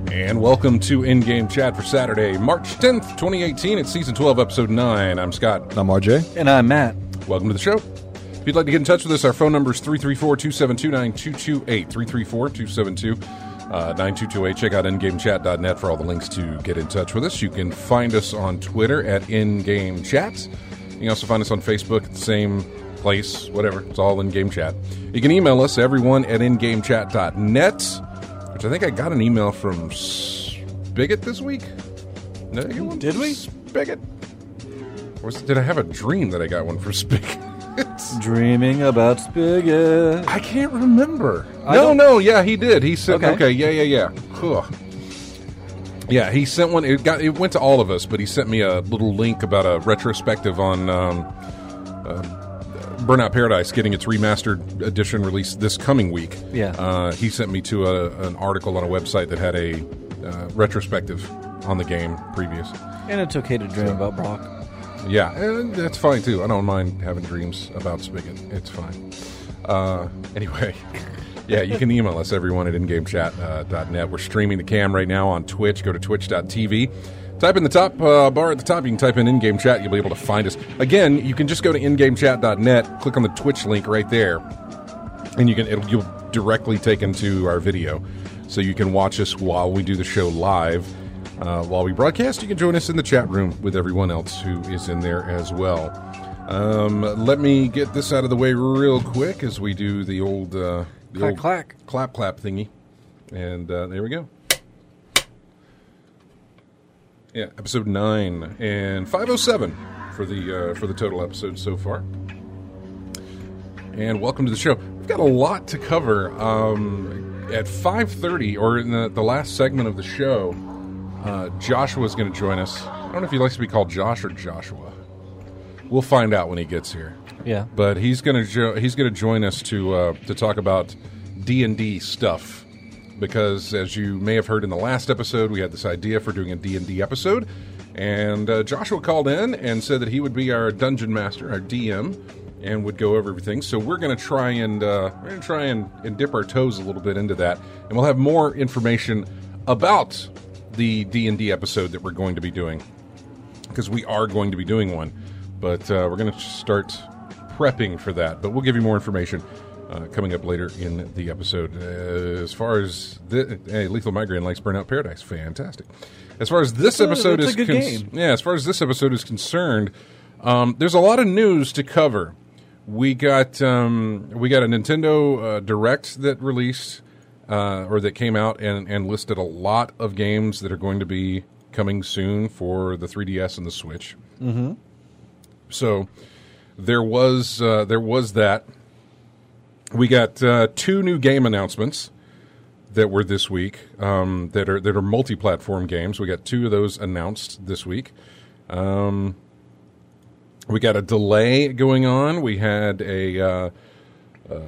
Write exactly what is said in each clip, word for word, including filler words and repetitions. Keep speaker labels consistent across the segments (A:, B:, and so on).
A: And welcome to In-Game Chat for Saturday, March tenth, twenty eighteen. It's Season twelve, Episode nine. I'm Scott.
B: I'm R J.
C: And I'm Matt.
A: Welcome to the show. If you'd like to get in touch with us, our phone number is three three four, two seven two, nine two two eight. three three four, two seven two, nine two two eight. Check out in game chat dot net for all the links to get in touch with us. You can find us on Twitter at InGameChat. You can also find us on Facebook at the same place, whatever. It's all In-Game Chat. You can email us, everyone, at in game chat dot net. I think I got an email from Spigot this week. Did, I get one
C: did we?
A: Spigot? Or was, did I have a dream that I got one for Spigot?
C: Dreaming about Spigot.
A: I can't remember.
C: I
A: no,
C: don't...
A: no, yeah, he did. He said, okay,
C: okay
A: yeah, yeah, yeah. Ugh. Yeah, he sent one. It got. It went to all of us, but he sent me a little link about a retrospective on um, uh, Burnout Paradise getting its remastered edition released this coming week.
C: Yeah.
A: Uh, he sent me to a, an article on a website that had a uh, retrospective on the game previous.
C: And it's okay to dream so, about Brock.
A: Yeah, and that's fine too. I don't mind having dreams about Spigot. It's fine. Uh, anyway, yeah, you can email us, everyone, at in game chat dot net. We're streaming the cam right now on Twitch. Go to twitch dot t v. Type in the top uh, bar at the top. You can type in In-Game Chat. You'll be able to find us. Again, you can just go to in game chat dot net, click on the Twitch link right there, and you can it'll, you'll directly take into our video. So you can watch us while we do the show live. Uh, while we broadcast, you can join us in the chat room with everyone else who is in there as well. Um, let me get this out of the way real quick as we do the old, uh, the
C: clack,
A: old
C: clack.
A: clap clap thingy. And uh, there we go. Yeah, episode nine and five oh seven for the uh, for the total episodes so far. And welcome to the show. We've got a lot to cover. Um, at five thirty, or in the, the last segment of the show, uh, Joshua's going to join us. I don't know if he likes to be called Josh or Joshua. We'll find out when he gets here.
C: Yeah,
A: but he's going to jo- he's going to join us to uh, to talk about D and D stuff. Because, as you may have heard in the last episode, we had this idea for doing a D and D episode. And uh, Joshua called in and said that he would be our dungeon master, our D M, and would go over everything. So we're going to try and uh, we're going to try and, and dip our toes a little bit into that. And we'll have more information about the D and D episode that we're going to be doing. Because we are going to be doing one. But uh, we're going to start prepping for that. But we'll give you more information Uh, coming up later in the episode. Uh, as far as the, hey, Lethal Migraine likes Burnout Paradise, fantastic. As far as this episode
C: That's
A: is
C: a good
A: con-
C: game.
A: yeah, as far as this episode is concerned, um, there's a lot of news to cover. We got um, we got a Nintendo uh, Direct that released uh, or that came out and, and listed a lot of games that are going to be coming soon for the three D S and the Switch.
C: Mm-hmm.
A: So there was uh, there was that. We got uh, two new game announcements that were this week um, that are that are multi-platform games. We got two of those announced this week. Um, we got a delay going on. We had a uh, uh,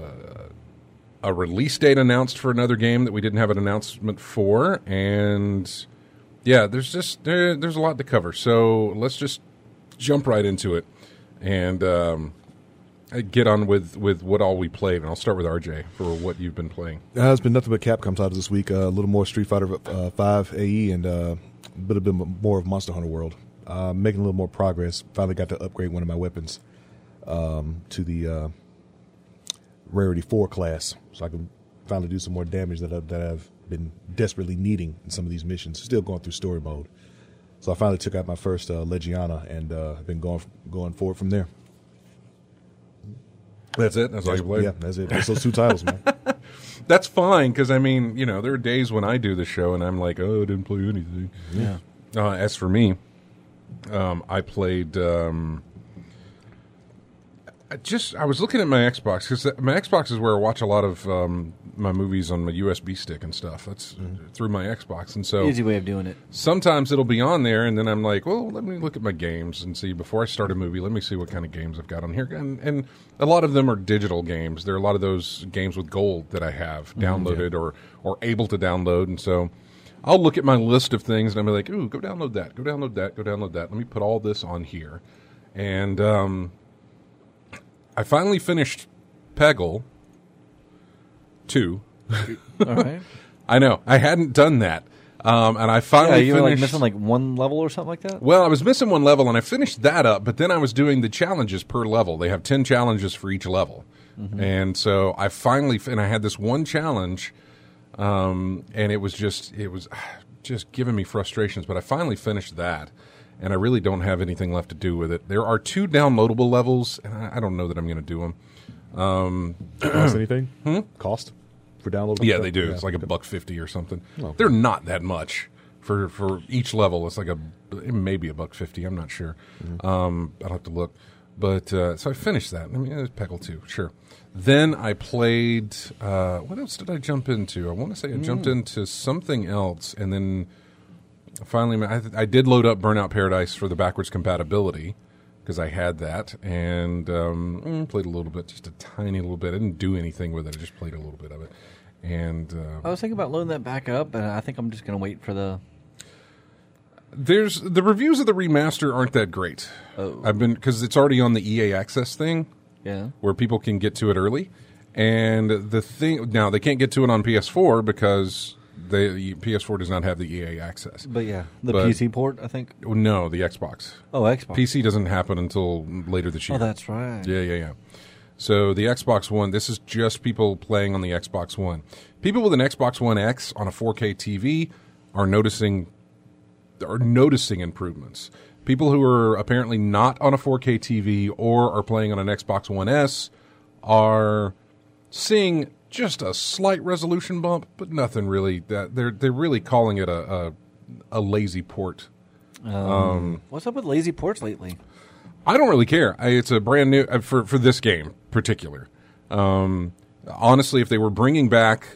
A: a release date announced for another game that we didn't have an announcement for, and yeah, there's just there, there's a lot to cover. So let's just jump right into it and. Um, Get on with, with what all we played, and I'll start with R J for what you've been playing.
B: Uh, it's been nothing but Capcom titles this week. Uh, a little more Street Fighter uh, five A E and uh, a bit, a bit more of Monster Hunter World. Uh, making a little more progress. Finally got to upgrade one of my weapons um, to the uh, Rarity four class, so I can finally do some more damage that, I, that I've been desperately needing in some of these missions. Still going through story mode. So I finally took out my first uh, Legiana, and uh, I've been going going forward from there.
A: That's it? That's all you played?
B: Yeah, that's it. That's those two titles, man.
A: That's fine, because, I mean, you know, there are days when I do the show and I'm like, oh, I didn't play anything.
C: Yeah.
A: Uh, as for me, um, I played... Um, I just, I was looking at my Xbox, because my Xbox is where I watch a lot of um, my movies on my U S B stick and stuff. That's mm-hmm. through my Xbox. And so
C: easy way of doing it.
A: Sometimes it'll be on there, and then I'm like, well, let me look at my games and see, before I start a movie, let me see what kind of games I've got on here. And, and a lot of them are digital games. There are a lot of those games with gold that I have downloaded mm-hmm, yeah. or, or able to download. And so I'll look at my list of things, and I'll be like, ooh, go download that, go download that, go download that. Let me put all this on here. And um, I finally finished Peggle two.
C: All right.
A: I know. I hadn't done that. Um, and I
C: Yeah,
A: finally
C: you were
A: finished.
C: like missing like one level or something like that.
A: Well, I was missing one level, and I finished that up. But then I was doing the challenges per level. They have ten challenges for each level, mm-hmm. and so I finally and I had this one challenge, um, and it was just it was just giving me frustrations. But I finally finished that, and I really don't have anything left to do with it. There are two downloadable levels, and I, I don't know that I'm going to do them. Um,
B: Cost anything? Hmm? Cost for downloadable?
A: Yeah,
B: stuff?
A: they do.
B: Yeah.
A: It's like a buck fifty or something.
B: Okay.
A: They're not that much for for each level. It's like a maybe a buck fifty. I'm not sure. Mm-hmm. Um, I'll have to look. But uh, so I finished that. I mean, it was Peggle two, sure. Then I played. Uh, what else did I jump into? I want to say I mm. jumped into something else, and then finally I, I did load up Burnout Paradise for the backwards compatibility. Because I had that, and um, played a little bit, just a tiny little bit. I didn't do anything with it. I just played a little bit of it. And uh,
C: I was thinking about loading that back up, but I think I'm just going to wait for the...
A: There's the reviews of the remaster aren't that great.
C: Oh.
A: I've been because it's already on the E A Access thing,
C: Yeah.
A: where people can get to it early. And the thing now they can't get to it on P S four because they P S four does not have the E A Access.
C: But yeah, the
A: But-
C: P C port, I think.
A: No, the Xbox.
C: Oh, Xbox.
A: P C doesn't happen until later this year.
C: Oh, that's right.
A: Yeah, yeah, yeah. So the Xbox One, this is just people playing on the Xbox One. People with an Xbox One X on a four K T V are noticing are noticing improvements. People who are apparently not on a four K T V or are playing on an Xbox One S are seeing just a slight resolution bump, but nothing really. That they're they're really calling it a a, a lazy port.
C: Um,
A: Um,
C: what's up with lazy ports lately?
A: I don't really care. I, it's a brand new uh, for for this game particular. Um, honestly, if they were bringing back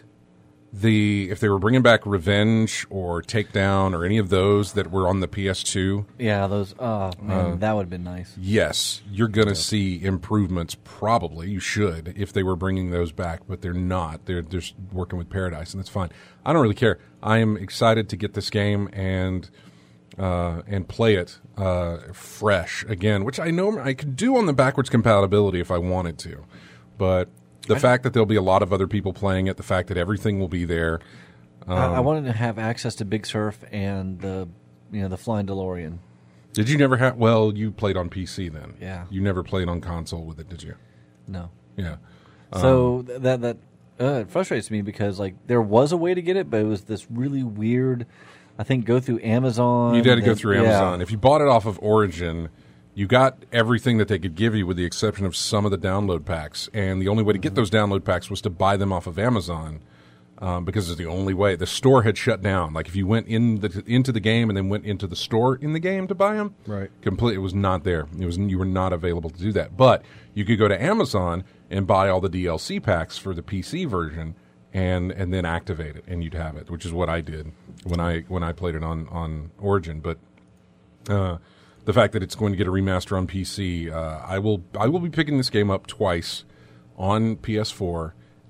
A: the if they were bringing back Revenge or Takedown or any of those that were on the P S two,
C: Yeah, those. Oh man, that would have been nice.
A: yes, you're going to see improvements. Probably you should if they were bringing those back, but they're not. They're just working with Paradise, and that's fine. I don't really care. I am excited to get this game and. Uh, and play it uh, fresh again, which I know I could do on the backwards compatibility if I wanted to. But the I fact that there'll be a lot of other people playing it, the fact that everything will be there. Um,
C: I, I wanted to have access to Big Surf and the, you know, the Flying DeLorean.
A: Did you never have? Well, you played on P C then.
C: Yeah.
A: You never played on console with it, did you?
C: No.
A: Yeah.
C: So th- that that uh, it frustrates me because like there was a way to get it, but it was this really weird. I think go through Amazon.
A: You had to go
C: and-
A: through
C: yeah.
A: Amazon. If you bought it off of Origin, you got everything that they could give you with the exception of some of the download packs. And the only way to get those download packs was to buy them off of Amazon um, because it's the only way. The store had shut down. Like if you went in the, into the game and then went into the store in the game to buy them,
B: Right.
A: complete, it was not there. It was You were not available to do that. But you could go to Amazon and buy all the D L C packs for the P C version and and then activate it, and you'd have it, which is what I did when I when I played it on, on Origin. But uh, the fact that it's going to get a remaster on P C, uh, I will I will be picking this game up twice on P S four,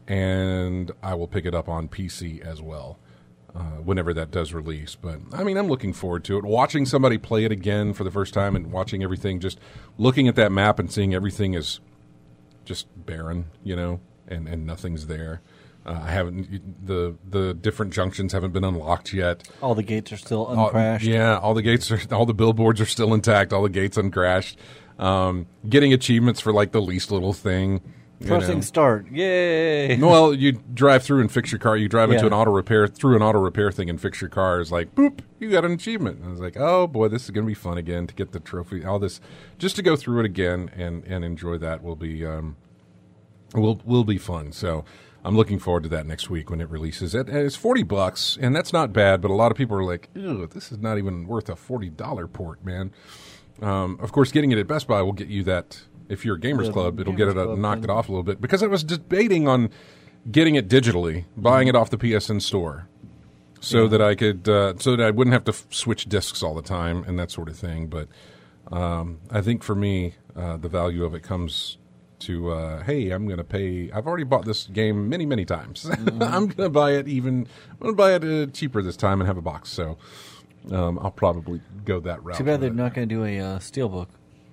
A: and I will pick it up on P C as well uh, whenever that does release. But I mean, I'm looking forward to it. Watching somebody play it again for the first time and watching everything, just looking at that map and seeing everything is just barren, you know, and, and nothing's there. Uh, I haven't the the different junctions haven't been unlocked yet.
C: All the gates are still
A: All-
C: uncrashed.
A: yeah, all the gates are all the billboards are still intact. All the gates uncrashed. Um, getting achievements for like the least little thing. you
C: Pressing
A: know.
C: start. Yay!
A: Well, you drive through and fix your car. You drive into
C: Yeah.
A: an auto repair through an auto repair thing and fix your car. It's like boop, you got an achievement. And I was like, oh boy, this is going to be fun again to get the trophy. All this just to go through it again and and enjoy that will be um, will will be fun. So. I'm looking forward to that next week when it releases. It, it's forty bucks, and that's not bad. But a lot of people are like, "Ew, this is not even worth a forty dollar port, man." Um, of course, getting it at Best Buy will get you that. If you're a Gamers
C: The
A: Club, it'll
C: Gamers
A: get it uh,
C: Club
A: knocked
C: thing.
A: it off a little bit. Because I was debating on getting it digitally, buying it off the P S N store, so
C: Yeah.
A: that I could, uh, so that I wouldn't have to f- switch discs all the time and that sort of thing. But um, I think for me, uh, the value of it comes to uh, hey, I'm going to pay. I've already bought this game many, many times.
C: Mm-hmm.
A: I'm going to buy it even. I'm going to buy it uh, cheaper this time and have a box. So um, I'll probably go that route.
C: Too bad
A: with
C: they're
A: it.
C: not going to do a uh, steelbook.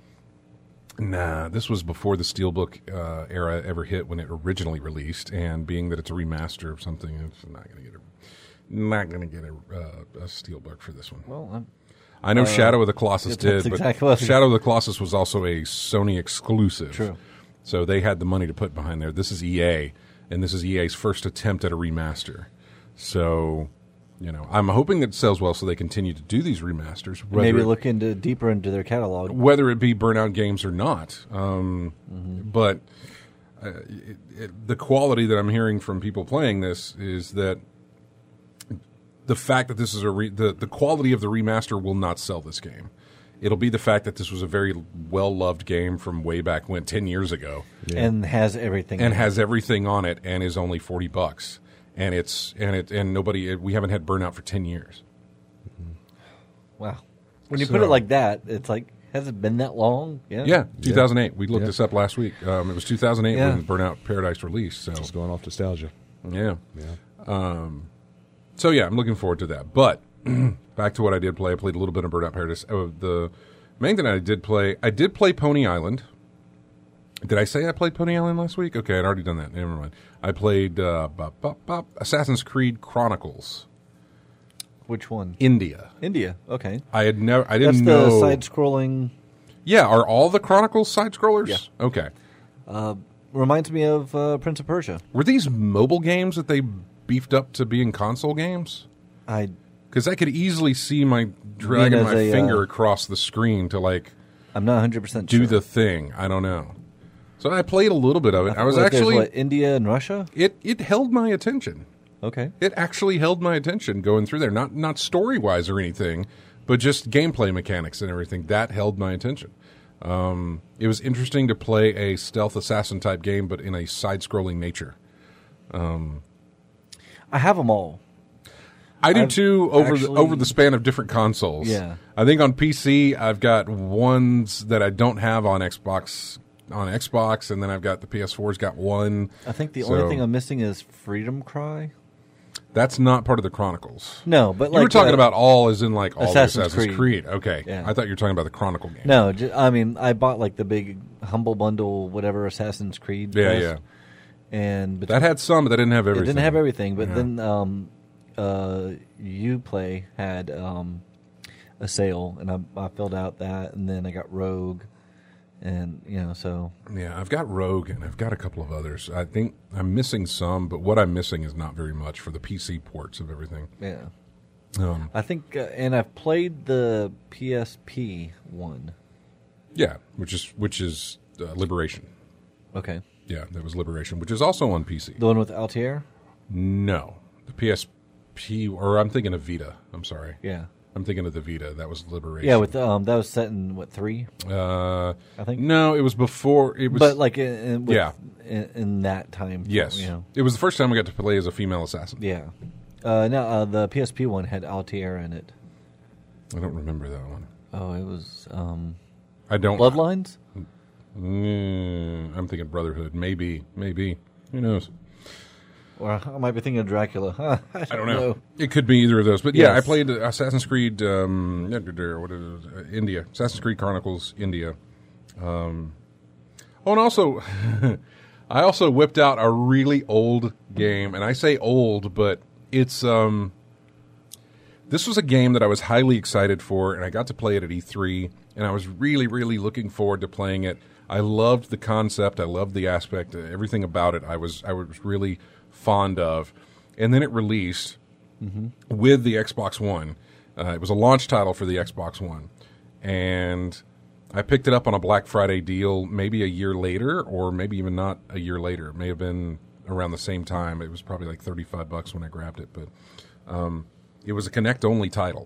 A: Nah, this was before the Steelbook uh, era ever hit when it originally released, and being that it's a remaster of something, it's not going to get a, not going to get a, uh, a Steelbook for this one.
C: Well, I'm,
A: I know
C: uh,
A: Shadow of the Colossus
C: that's
A: did,
C: exactly
A: but
C: what-
A: Shadow of the Colossus was also a Sony exclusive.
C: True.
A: So they had the money to put behind there. This is E A, and this is E A's first attempt at a remaster. So, you know, I'm hoping that it sells well so they continue to do these remasters. whether
C: maybe
A: it-
C: look into deeper into their catalog.
A: whether it be Burnout Games or not. Um,
C: Mm-hmm.
A: But uh, it, it, the quality that I'm hearing from people playing this is that the fact that this is a re- the the quality of the remaster will not sell this game. It'll be the fact that this was a very well loved game from way back when, ten years ago,
C: And has everything.
A: and
C: in it.
A: has everything on it, and is only forty bucks, and it's and it and nobody we haven't had Burnout for ten years.
C: Wow. When you put
A: So-
C: it like that, it's like, has it been that long? Yeah.
A: Yeah, two thousand eight. We looked
B: Yeah.
A: this up last week. Um, it was two thousand eight
C: Yeah.
A: when Burnout Paradise released. So
B: Just going off nostalgia.
A: yeah.
B: Yeah.
A: So yeah, I'm looking forward to that. But back to what I did play. I played a little bit of Burnout Paradise. Oh, the main thing I did play, I did play Pony Island. Did I say I played Pony Island last week? Okay, I'd already done that. Never mind. I played uh, bop, bop, bop, Assassin's Creed Chronicles
C: Which one?
A: India.
C: India. Okay.
A: I had never. I
C: That's
A: didn't
C: the
A: know.
C: side-scrolling.
A: Yeah, are all the Chronicles side scrollers?
C: Yeah.
A: Okay.
C: Reminds me of uh, Prince of Persia.
A: Were these mobile games that they beefed up to being console games?
C: I
A: Because I could easily see my dragging
C: as
A: my
C: a,
A: finger
C: uh,
A: across the screen to like
C: I'm not one hundred percent
A: do
C: sure.
A: the thing. I don't know. So I played a little bit of it. I was
C: What, there's,
A: actually
C: what, India and Russia.
A: it it held my attention.
C: Okay.
A: It actually held my attention going through there. Not not story wise or anything, but just gameplay mechanics and everything. That held my attention. Um, it was interesting to play a stealth assassin type game, but in a side scrolling nature.
C: I have them all.
A: I do
C: I've
A: too over
C: actually-
A: the, over the span of different consoles.
C: Yeah.
A: I think on P C I've got ones that I don't have on Xbox on Xbox, and then I've got the P S four's got one.
C: I think the
A: So,
C: only thing I'm missing is Freedom Cry.
A: that's not part of the Chronicles.
C: No, but
A: You
C: like
A: were talking
C: uh,
A: about all as in like all
C: Assassin's
A: the Assassin's
C: Creed.
A: Creed. Okay,
C: Yeah.
A: I thought you were talking about the Chronicle game.
C: No, ju- I mean I bought like the big humble bundle, whatever Assassin's Creed.
A: Yeah,
C: was,
A: yeah.
C: And bet-
A: That had some, but that didn't have
C: it
A: everything.
C: didn't have everything. But
A: Yeah.
C: then um, uh, Uplay had um, a sale, and I, I filled out that, and then I got Rogue, and you know, so
A: Yeah, I've got Rogue and I've got a couple of others. I think I'm missing some, but what I'm missing is not very much for the P C ports of everything.
C: yeah.
A: Um,
C: I think, uh, and I've played the P S P one.
A: yeah, which is which is uh, Liberation.
C: Okay,
A: Yeah, that was Liberation, which is also on P C.
C: the one with Altair.
A: No, the P S P, or I'm thinking of Vita. I'm sorry.
C: Yeah,
A: I'm thinking of the Vita. That was Liberation.
C: yeah. With um, that was set in what three?
A: uh,
C: I think.
A: no, it was before. It was,
C: But like in, in, with,
A: Yeah.
C: in, in that time.
A: yes,
C: You know.
A: it was the first time I got to play as a female assassin.
C: Yeah. Uh, no, uh, the P S P one had Altair in it.
A: I don't remember that one.
C: Oh, it was um,
A: I don't.
C: Bloodlines.
A: Mm, I'm thinking Brotherhood. Maybe, maybe. Who knows?
C: Or I might be thinking of Dracula. Huh, I, don't
A: I don't know. It could be either of those. But yeah, I
C: Yes.
A: played Assassin's Creed. Um, what is it? Uh, India? Assassin's Creed Chronicles India. Um, oh, and also, I also whipped out a really old game, and I say old, but it's um, this was a game that I was highly excited for, and I got to play it at E three, and I was really, really looking forward to playing it. I loved the concept. I loved the aspect. Everything about it, I was I was really fond of. And then it released with the Xbox One. Uh, it was a launch title for the Xbox One, and I picked it up on a Black Friday deal maybe a year later, or maybe even not a year later. It may have been around the same time. It was probably like thirty-five bucks when I grabbed it, but um, it was a Kinect only title,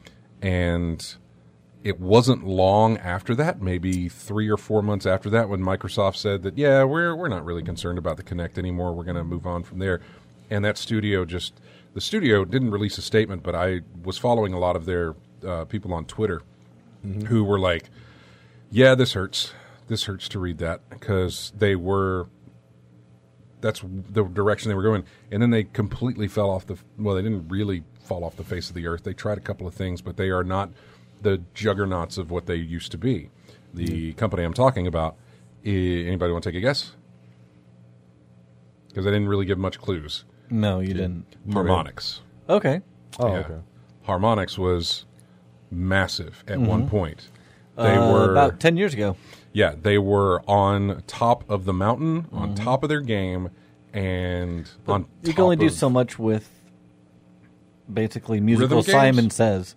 A: and it wasn't long after that, maybe three or four months after that, when Microsoft said that, yeah, we're we're not really concerned about the Kinect anymore. We're going to move on from there. And that studio just, the studio didn't release a statement, but I was following a lot of their uh, people on Twitter who were like, yeah, this hurts. This hurts to read that, because they were, that's the direction they were going. And then they completely fell off the, well, they didn't really fall off the face of the earth. They tried a couple of things, but they are not the juggernauts of what they used to be. The company I'm talking about, I, anybody want to take a guess? Because I didn't really give much clues.
C: No, you didn't.
A: Harmonix.
C: Okay.
B: Oh,
A: Yeah.
B: okay.
A: Harmonix was massive at one point. They
C: Uh,
A: were
C: about ten years ago.
A: yeah, they were on top of the mountain, on top of their game, and on
C: You
A: top
C: can only do
A: of-
C: so much with basically musical
A: Rhythm games?
C: Simon Says.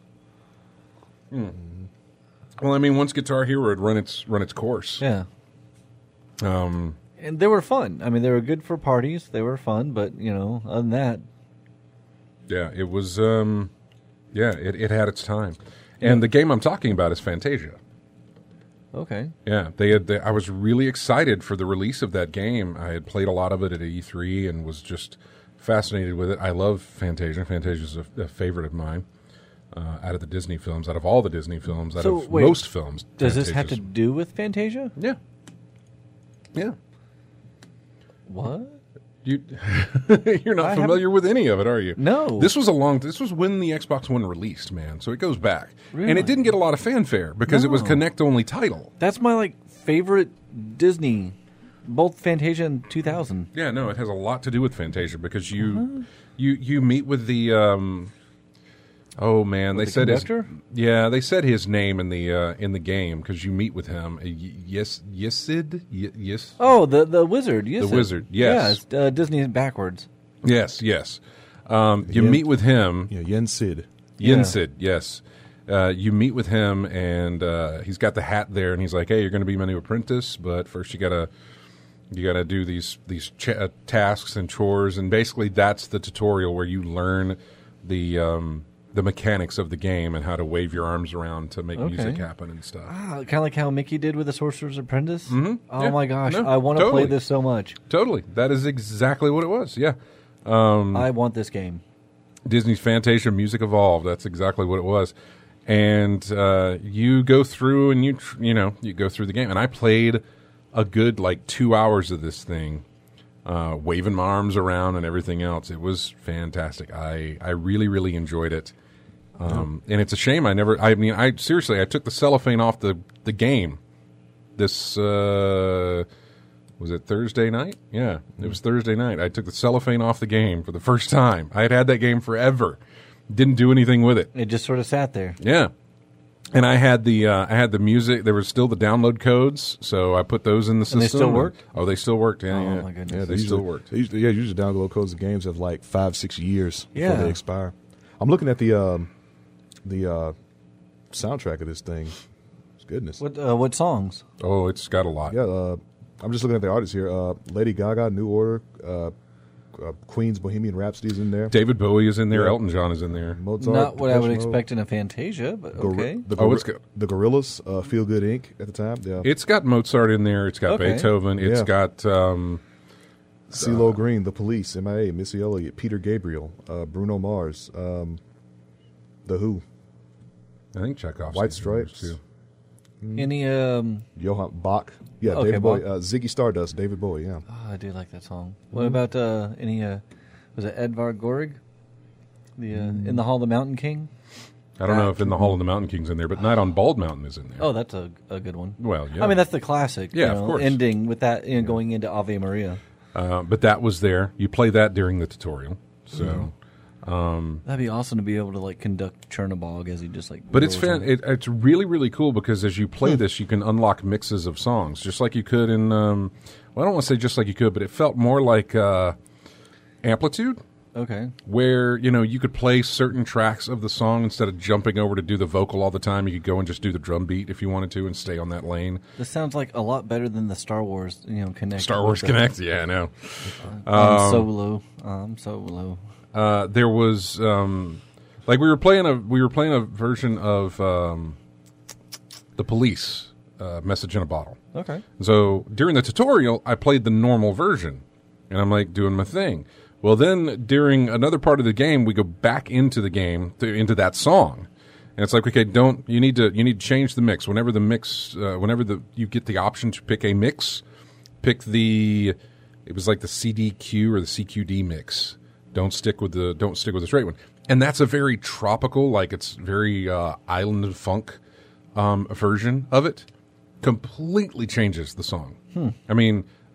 A: Well, I mean, once Guitar Hero had run its run its course.
C: Yeah.
A: Um,
C: And they were fun. I mean, they were good for parties. They were fun, but, you know, other than that,
A: yeah, it was. Um, yeah, it, it had its time, and the game I'm talking about is Fantasia.
C: okay.
A: Yeah, they had. They, I was really excited for the release of that game. I had played a lot of it at E three and was just fascinated with it. I love Fantasia. Fantasia is a, a favorite of mine. Uh, out of the Disney films, out of all the Disney films, out
C: So,
A: of
C: wait,
A: most films,
C: Does this have to
A: Fantasia's-
C: do with Fantasia?
A: Yeah, yeah.
C: What?
A: You, you're not
C: I
A: familiar with any of it, are you?
C: No.
A: This was a long. This was when the Xbox One released, man. So it goes back, and
C: Really?
A: it didn't get a lot of fanfare because it was
C: No.
A: Connect only title.
C: That's my, like, favorite Disney, both Fantasia and two thousand.
A: Yeah, no, it has a lot to do with Fantasia because you
C: Uh-huh.
A: you you meet with the. Um, oh man, they
C: the
A: said his,
C: conductor?
A: yeah, they said his name in the uh, in the game because you meet with him. Uh, y- yes, Yesid, Y- yes,
C: Oh, the the wizard. Yes,
A: The wizard, yes.
C: Yeah, it's, uh, Disney backwards.
A: yes, yes. Um, you
B: Yeah.
A: meet with him.
B: Yeah, Yen Sid.
C: Yeah.
A: Yensid, yes. Uh, you meet with him, and uh, he's got the hat there, and he's like, "Hey, you're going to be my new apprentice, but first you gotta you gotta do these these ch- uh, tasks and chores." And basically, that's the tutorial where you learn the um, the mechanics of the game and how to wave your arms around to make
C: Okay.
A: music happen and stuff.
C: Ah, kind of like how Mickey did with the Sorcerer's Apprentice. Mm-hmm. Oh
A: Yeah.
C: my gosh,
A: No,
C: I want to
A: totally.
C: play this so much.
A: Totally, that is exactly what it was. Yeah,
C: I want this game.
A: Disney's Fantasia Music Evolved. That's exactly what it was. And uh, you go through and you tr- you know you go through the game. And I played a good like two hours of this thing, uh, waving my arms around and everything else. It was fantastic. I I really really enjoyed it. Um, And it's a shame I never. I mean, I seriously I took the cellophane off the the game. This uh, was it Thursday night? Yeah, it was Thursday night. I took the cellophane off the game for the first time. I had had that game forever. Didn't do anything with it.
C: It just sort of sat there.
A: Yeah, and I had the uh, I had the music. There was still the download codes, so I put those in the system.
C: And they still worked?
A: Oh, they still worked. Yeah,
C: Oh,
A: yeah.
C: my goodness.
A: Yeah, they
B: usually,
A: still worked.
B: they usually, yeah, usually download codes of games have like five, six years
C: Yeah.
B: before they expire. I'm looking at the um, the uh, soundtrack of this thing. Goodness.
C: What uh, what songs?
A: Oh, it's got a lot.
B: Yeah, uh, I'm just looking at the artists here. Uh, Lady Gaga, New Order, uh, uh, Queen's Bohemian Rhapsody is in there.
A: David Bowie is in there.
B: Yeah.
A: Elton John is in there.
B: Mozart,
C: Not what I would
B: Depeche Mode,
C: expect in a Fantasia, but
B: Gor-
C: okay.
B: The,
A: Oh,
B: Gor-
A: it's good.
B: the Gorillas, uh, Feel Good Incorporated at the time. Yeah.
A: It's got Mozart in there. It's got
C: Okay.
A: Beethoven. It's
B: Yeah.
A: got um,
B: CeeLo Green, The Police, M I A, Missy Elliott, Peter Gabriel, uh, Bruno Mars, um, The Who,
A: I think Chekhov's
B: White
A: in there
B: Stripes.
A: too.
C: Any um
B: Johann Bach. Yeah,
C: Okay,
B: David Bowie.
C: Bach.
B: Uh, Ziggy Stardust, David Bowie, yeah.
C: oh, I do like that song. What about uh any uh was it Edvard Gorig? The uh, In the Hall of the Mountain King?
A: I don't know if in the Hall of the Mountain King's in there, but Night on Bald Mountain is in there.
C: Oh, that's a a good one.
A: Well, yeah.
C: I mean that's the classic,
A: Yeah,
C: you
A: of
C: know,
A: course.
C: ending with that, you know, going into Ave Maria.
A: Uh, but that was there. You play that during the tutorial. So,
C: That'd be awesome to be able to like conduct Chernobog as he just like
A: but it's
C: rolls
A: fan.
C: on.
A: It, it's really really cool because as you play this, you can unlock mixes of songs, just like you could in. Um, well, I don't want to say just like you could, but it felt more like uh, Amplitude,
C: Okay.
A: where you know you could play certain tracks of the song instead of jumping over to do the vocal all the time. You could go and just do the drum beat if you wanted to and stay on that lane.
C: This sounds like a lot better than the Star Wars, you know, Connect.
A: Star Wars
C: with the-
A: Connect, yeah, I know.
C: I'm Solo. I'm Solo.
A: Uh, there was um, like we were playing a we were playing a version of um, the Police, uh, Message in a Bottle.
C: Okay.
A: So during the tutorial, I played the normal version, and I'm like doing my thing. Well, then during another part of the game, we go back into the game to, into that song, and it's like, okay, don't you need to you need to change the mix whenever the mix uh, whenever the you get the option to pick a mix, pick the it was like the C D Q or the C Q D mix. Don't stick with the don't stick with the straight one, and that's a very tropical, like it's very uh, island funk um, version of it. Completely changes the song. I mean,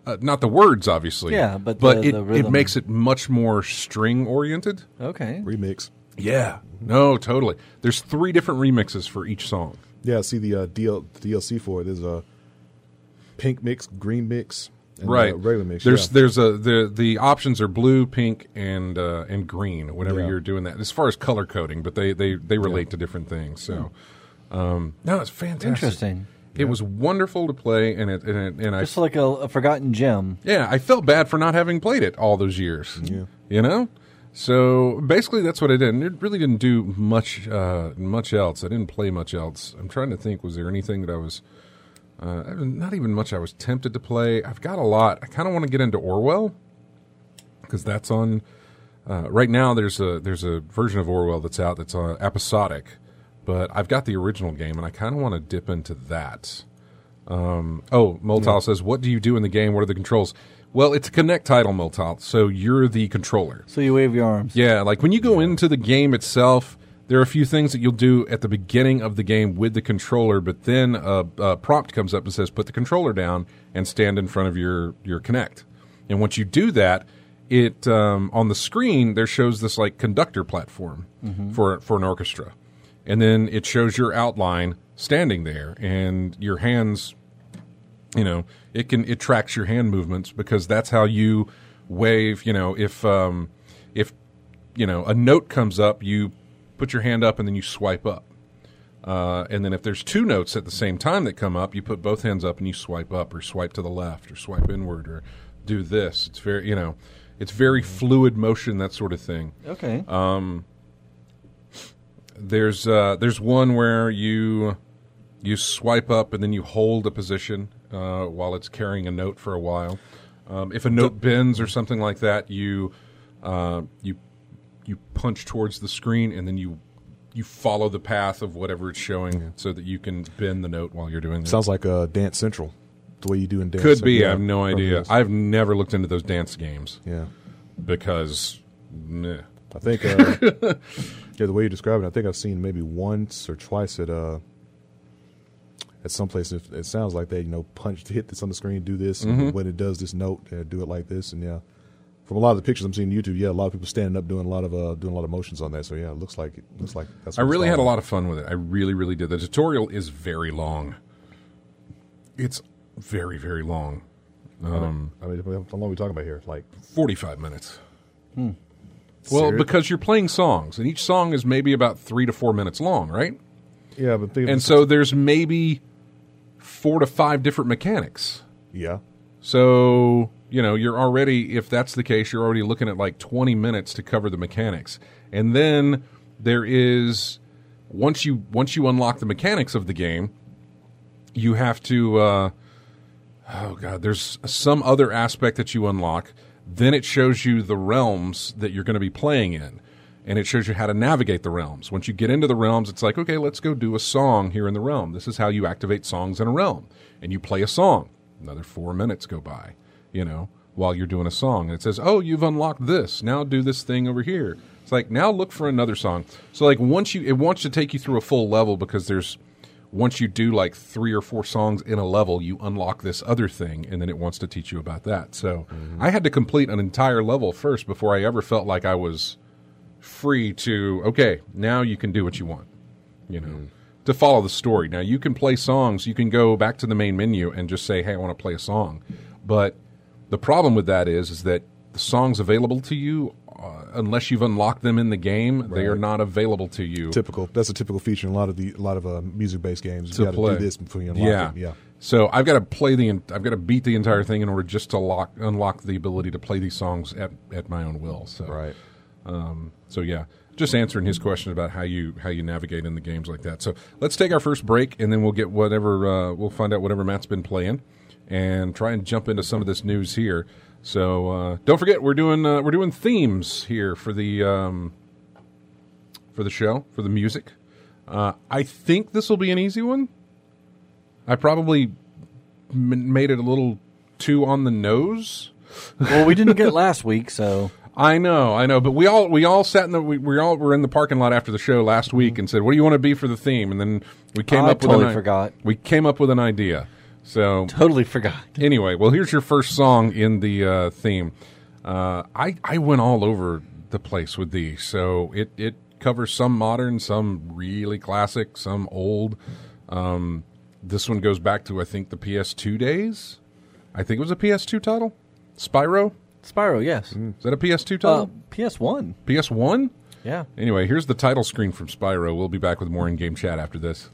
A: uh, not the words, obviously.
C: Yeah, but
A: but
C: the-
A: it
C: the
A: it
C: rhythm.
A: makes it much more string oriented.
C: Okay.
B: Remix.
A: Yeah, no, totally. There's three different remixes for each song.
B: Yeah, see the uh, D L, D L C for it. There's a pink mix, green mix, and
A: Right,
B: a regular mix.
A: There's
B: yeah.
A: there's a the the options are blue, pink, and uh, and green. Whenever
B: Yeah.
A: you're doing that, as far as color coding, but they they, they relate to different things. So, um, no, it's fantastic.
C: Interesting.
A: It was wonderful to play, and it and, it, and I
C: Just like a, a forgotten gem.
A: yeah, I felt bad for not having played it all those years.
B: Yeah.
A: You know? So basically that's what I did. And it really didn't do much uh, much else. I didn't play much else. I'm trying to think, was there anything that I was uh, not even much I was tempted to play. I've got a lot. I kind of want to get into Orwell because that's on uh, right now there's a there's a version of Orwell that's out that's on episodic, but I've got the original game and I kind of want to dip into that. Um, oh, Moltal
B: Yeah.
A: says, what do you do in the game? What are the controls? Well, it's a Connect title, Moltal, so you're the controller.
C: So you wave your arms.
A: Yeah, like when you go into the game itself, there are a few things that you'll do at the beginning of the game with the controller, but then a, a prompt comes up and says, put the controller down and stand in front of your, your Connect. And once you do that, it um, on the screen, there shows this like conductor platform for for an orchestra. And then it shows your outline standing there and your hands, you know, it can it tracks your hand movements because that's how you wave, you know, if um, if you know, a note comes up, you put your hand up and then you swipe up. Uh, and then if there's two notes at the same time that come up, you put both hands up and you swipe up or swipe to the left or swipe inward or do this. It's very, you know, it's very fluid motion, that sort of thing.
C: Okay.
A: Um, there's uh, there's one where you you swipe up and then you hold a position uh, while it's carrying a note for a while. Um, if a note bends or something like that, you uh, you you punch towards the screen and then you you follow the path of whatever it's showing
B: Yeah.
A: so that you can bend the note while you're doing that.
B: Sounds like uh, Dance Central, the way you do in Dance.
A: Could be.
B: Yeah,
A: I have no
B: probably
A: idea.
B: is.
A: I've never looked into those dance games
B: yeah,
A: because, meh.
B: I think uh, yeah, the way you describe it, I think I've seen maybe once or twice at uh at some place. It, it sounds like they you know punch to hit this on the screen, do this,
A: Mm-hmm.
B: and when it does this note, uh, do it like this, and yeah. From a lot of the pictures I'm seeing on YouTube, yeah, a lot of people standing up doing a lot of uh, doing a lot of motions on that. So yeah, it looks like it looks like that's.
A: I
B: what it's
A: really
B: all
A: had a
B: about.
A: lot of fun with it. I really, really did. The tutorial is very long. It's very, very long. Um,
B: I mean, how long are we talking about here? Like,
A: forty-five minutes. Well,
B: Serious?
A: because you're playing songs, and each song is maybe about three to four minutes long, right?
B: yeah, but think of
A: And
B: this-
A: so there's maybe four to five different mechanics.
B: yeah,
A: So, you know, you're already, if that's the case, you're already looking at like twenty minutes to cover the mechanics. And then there is, once you once you unlock the mechanics of the game, you have to, uh, oh God, there's some other aspect that you unlock. Then it shows you the realms that you're going to be playing in. And it shows you how to navigate the realms. Once you get into the realms, it's like, okay, let's go do a song here in the realm. This is how you activate songs in a realm. And you play a song. Another four minutes go by, you know, while you're doing a song. And it says, oh, you've unlocked this. Now do this thing over here. It's like, now look for another song. So, like, once you, it wants to take you through a full level because there's, once you do like three or four songs in a level, you unlock this other thing, and then it wants to teach you about that. So I had to complete an entire level first before I ever felt like I was free to, okay, now you can do what you want, you know, to follow the story. Now, you can play songs. You can go back to the main menu and just say, hey, I want to play a song. But the problem with that is, is that the songs available to you, uh, unless you've unlocked them in the game, they are
B: Right.
A: not available to you.
B: typical. That's a typical feature in a lot of the a lot of uh, music based games.
A: To
B: You got to
A: play.
B: do this before you unlock
A: Yeah.
B: it. Yeah,
A: So I've got to play the, I've got to beat the entire thing in order just to lock, unlock the ability to play these songs at, at my own will. So,
B: right.
A: um, so yeah, just answering his question about how you how you navigate in the games like that. So let's take our first break, and then we'll get whatever uh, we'll find out whatever Matt's been playing, and try and jump into some of this news here. So uh, don't forget, we're doing uh, we're doing themes here for the um, for the show for the music. Uh, I think this will be an easy one. I probably m- made it a little too on the nose.
C: Well, we didn't get last week, so
A: I know, I know, but we all we all sat in the we, we all were in the parking lot after the show last week and said, "What do you want to be for the theme?" And then we came
C: I
A: up with
C: totally
A: an i-
C: forgot.
A: We came up with an idea. So
C: Totally forgot.
A: anyway, well, here's your first song in the uh, theme. Uh, I I went all over the place with these, so it it covers some modern, some really classic, some old. Um, this one goes back to I think the P S two days. I think it was a P S two title. Spyro.
C: Spyro, yes.
A: Is that a P S two
C: Uh,
A: title?
C: P S one.
A: P S one.
C: Yeah.
A: Anyway, here's the title screen from Spyro. We'll be back with more in-game chat after this.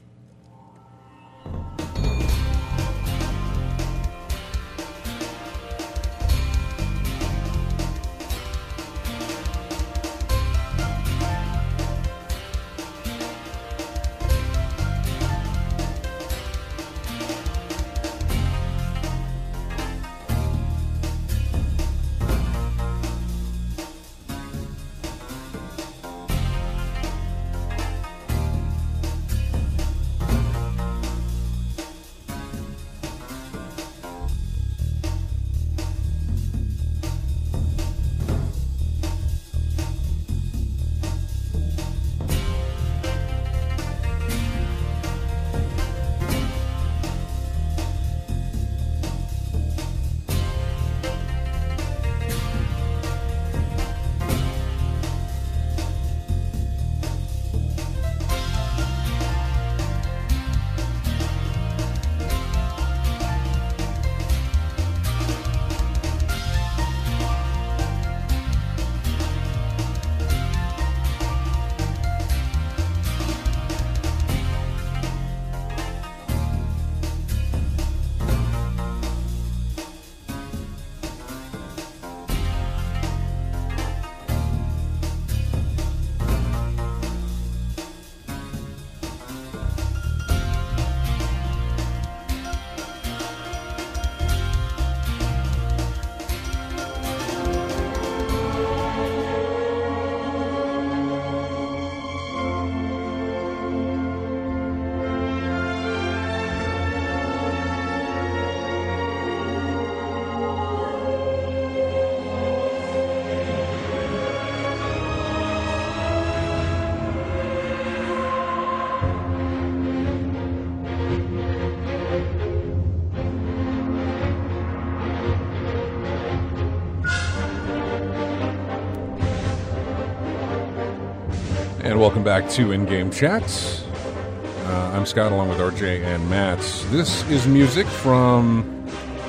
A: And welcome back to In-Game Chats. Uh, I'm Scott along with R J and Matt. This is music from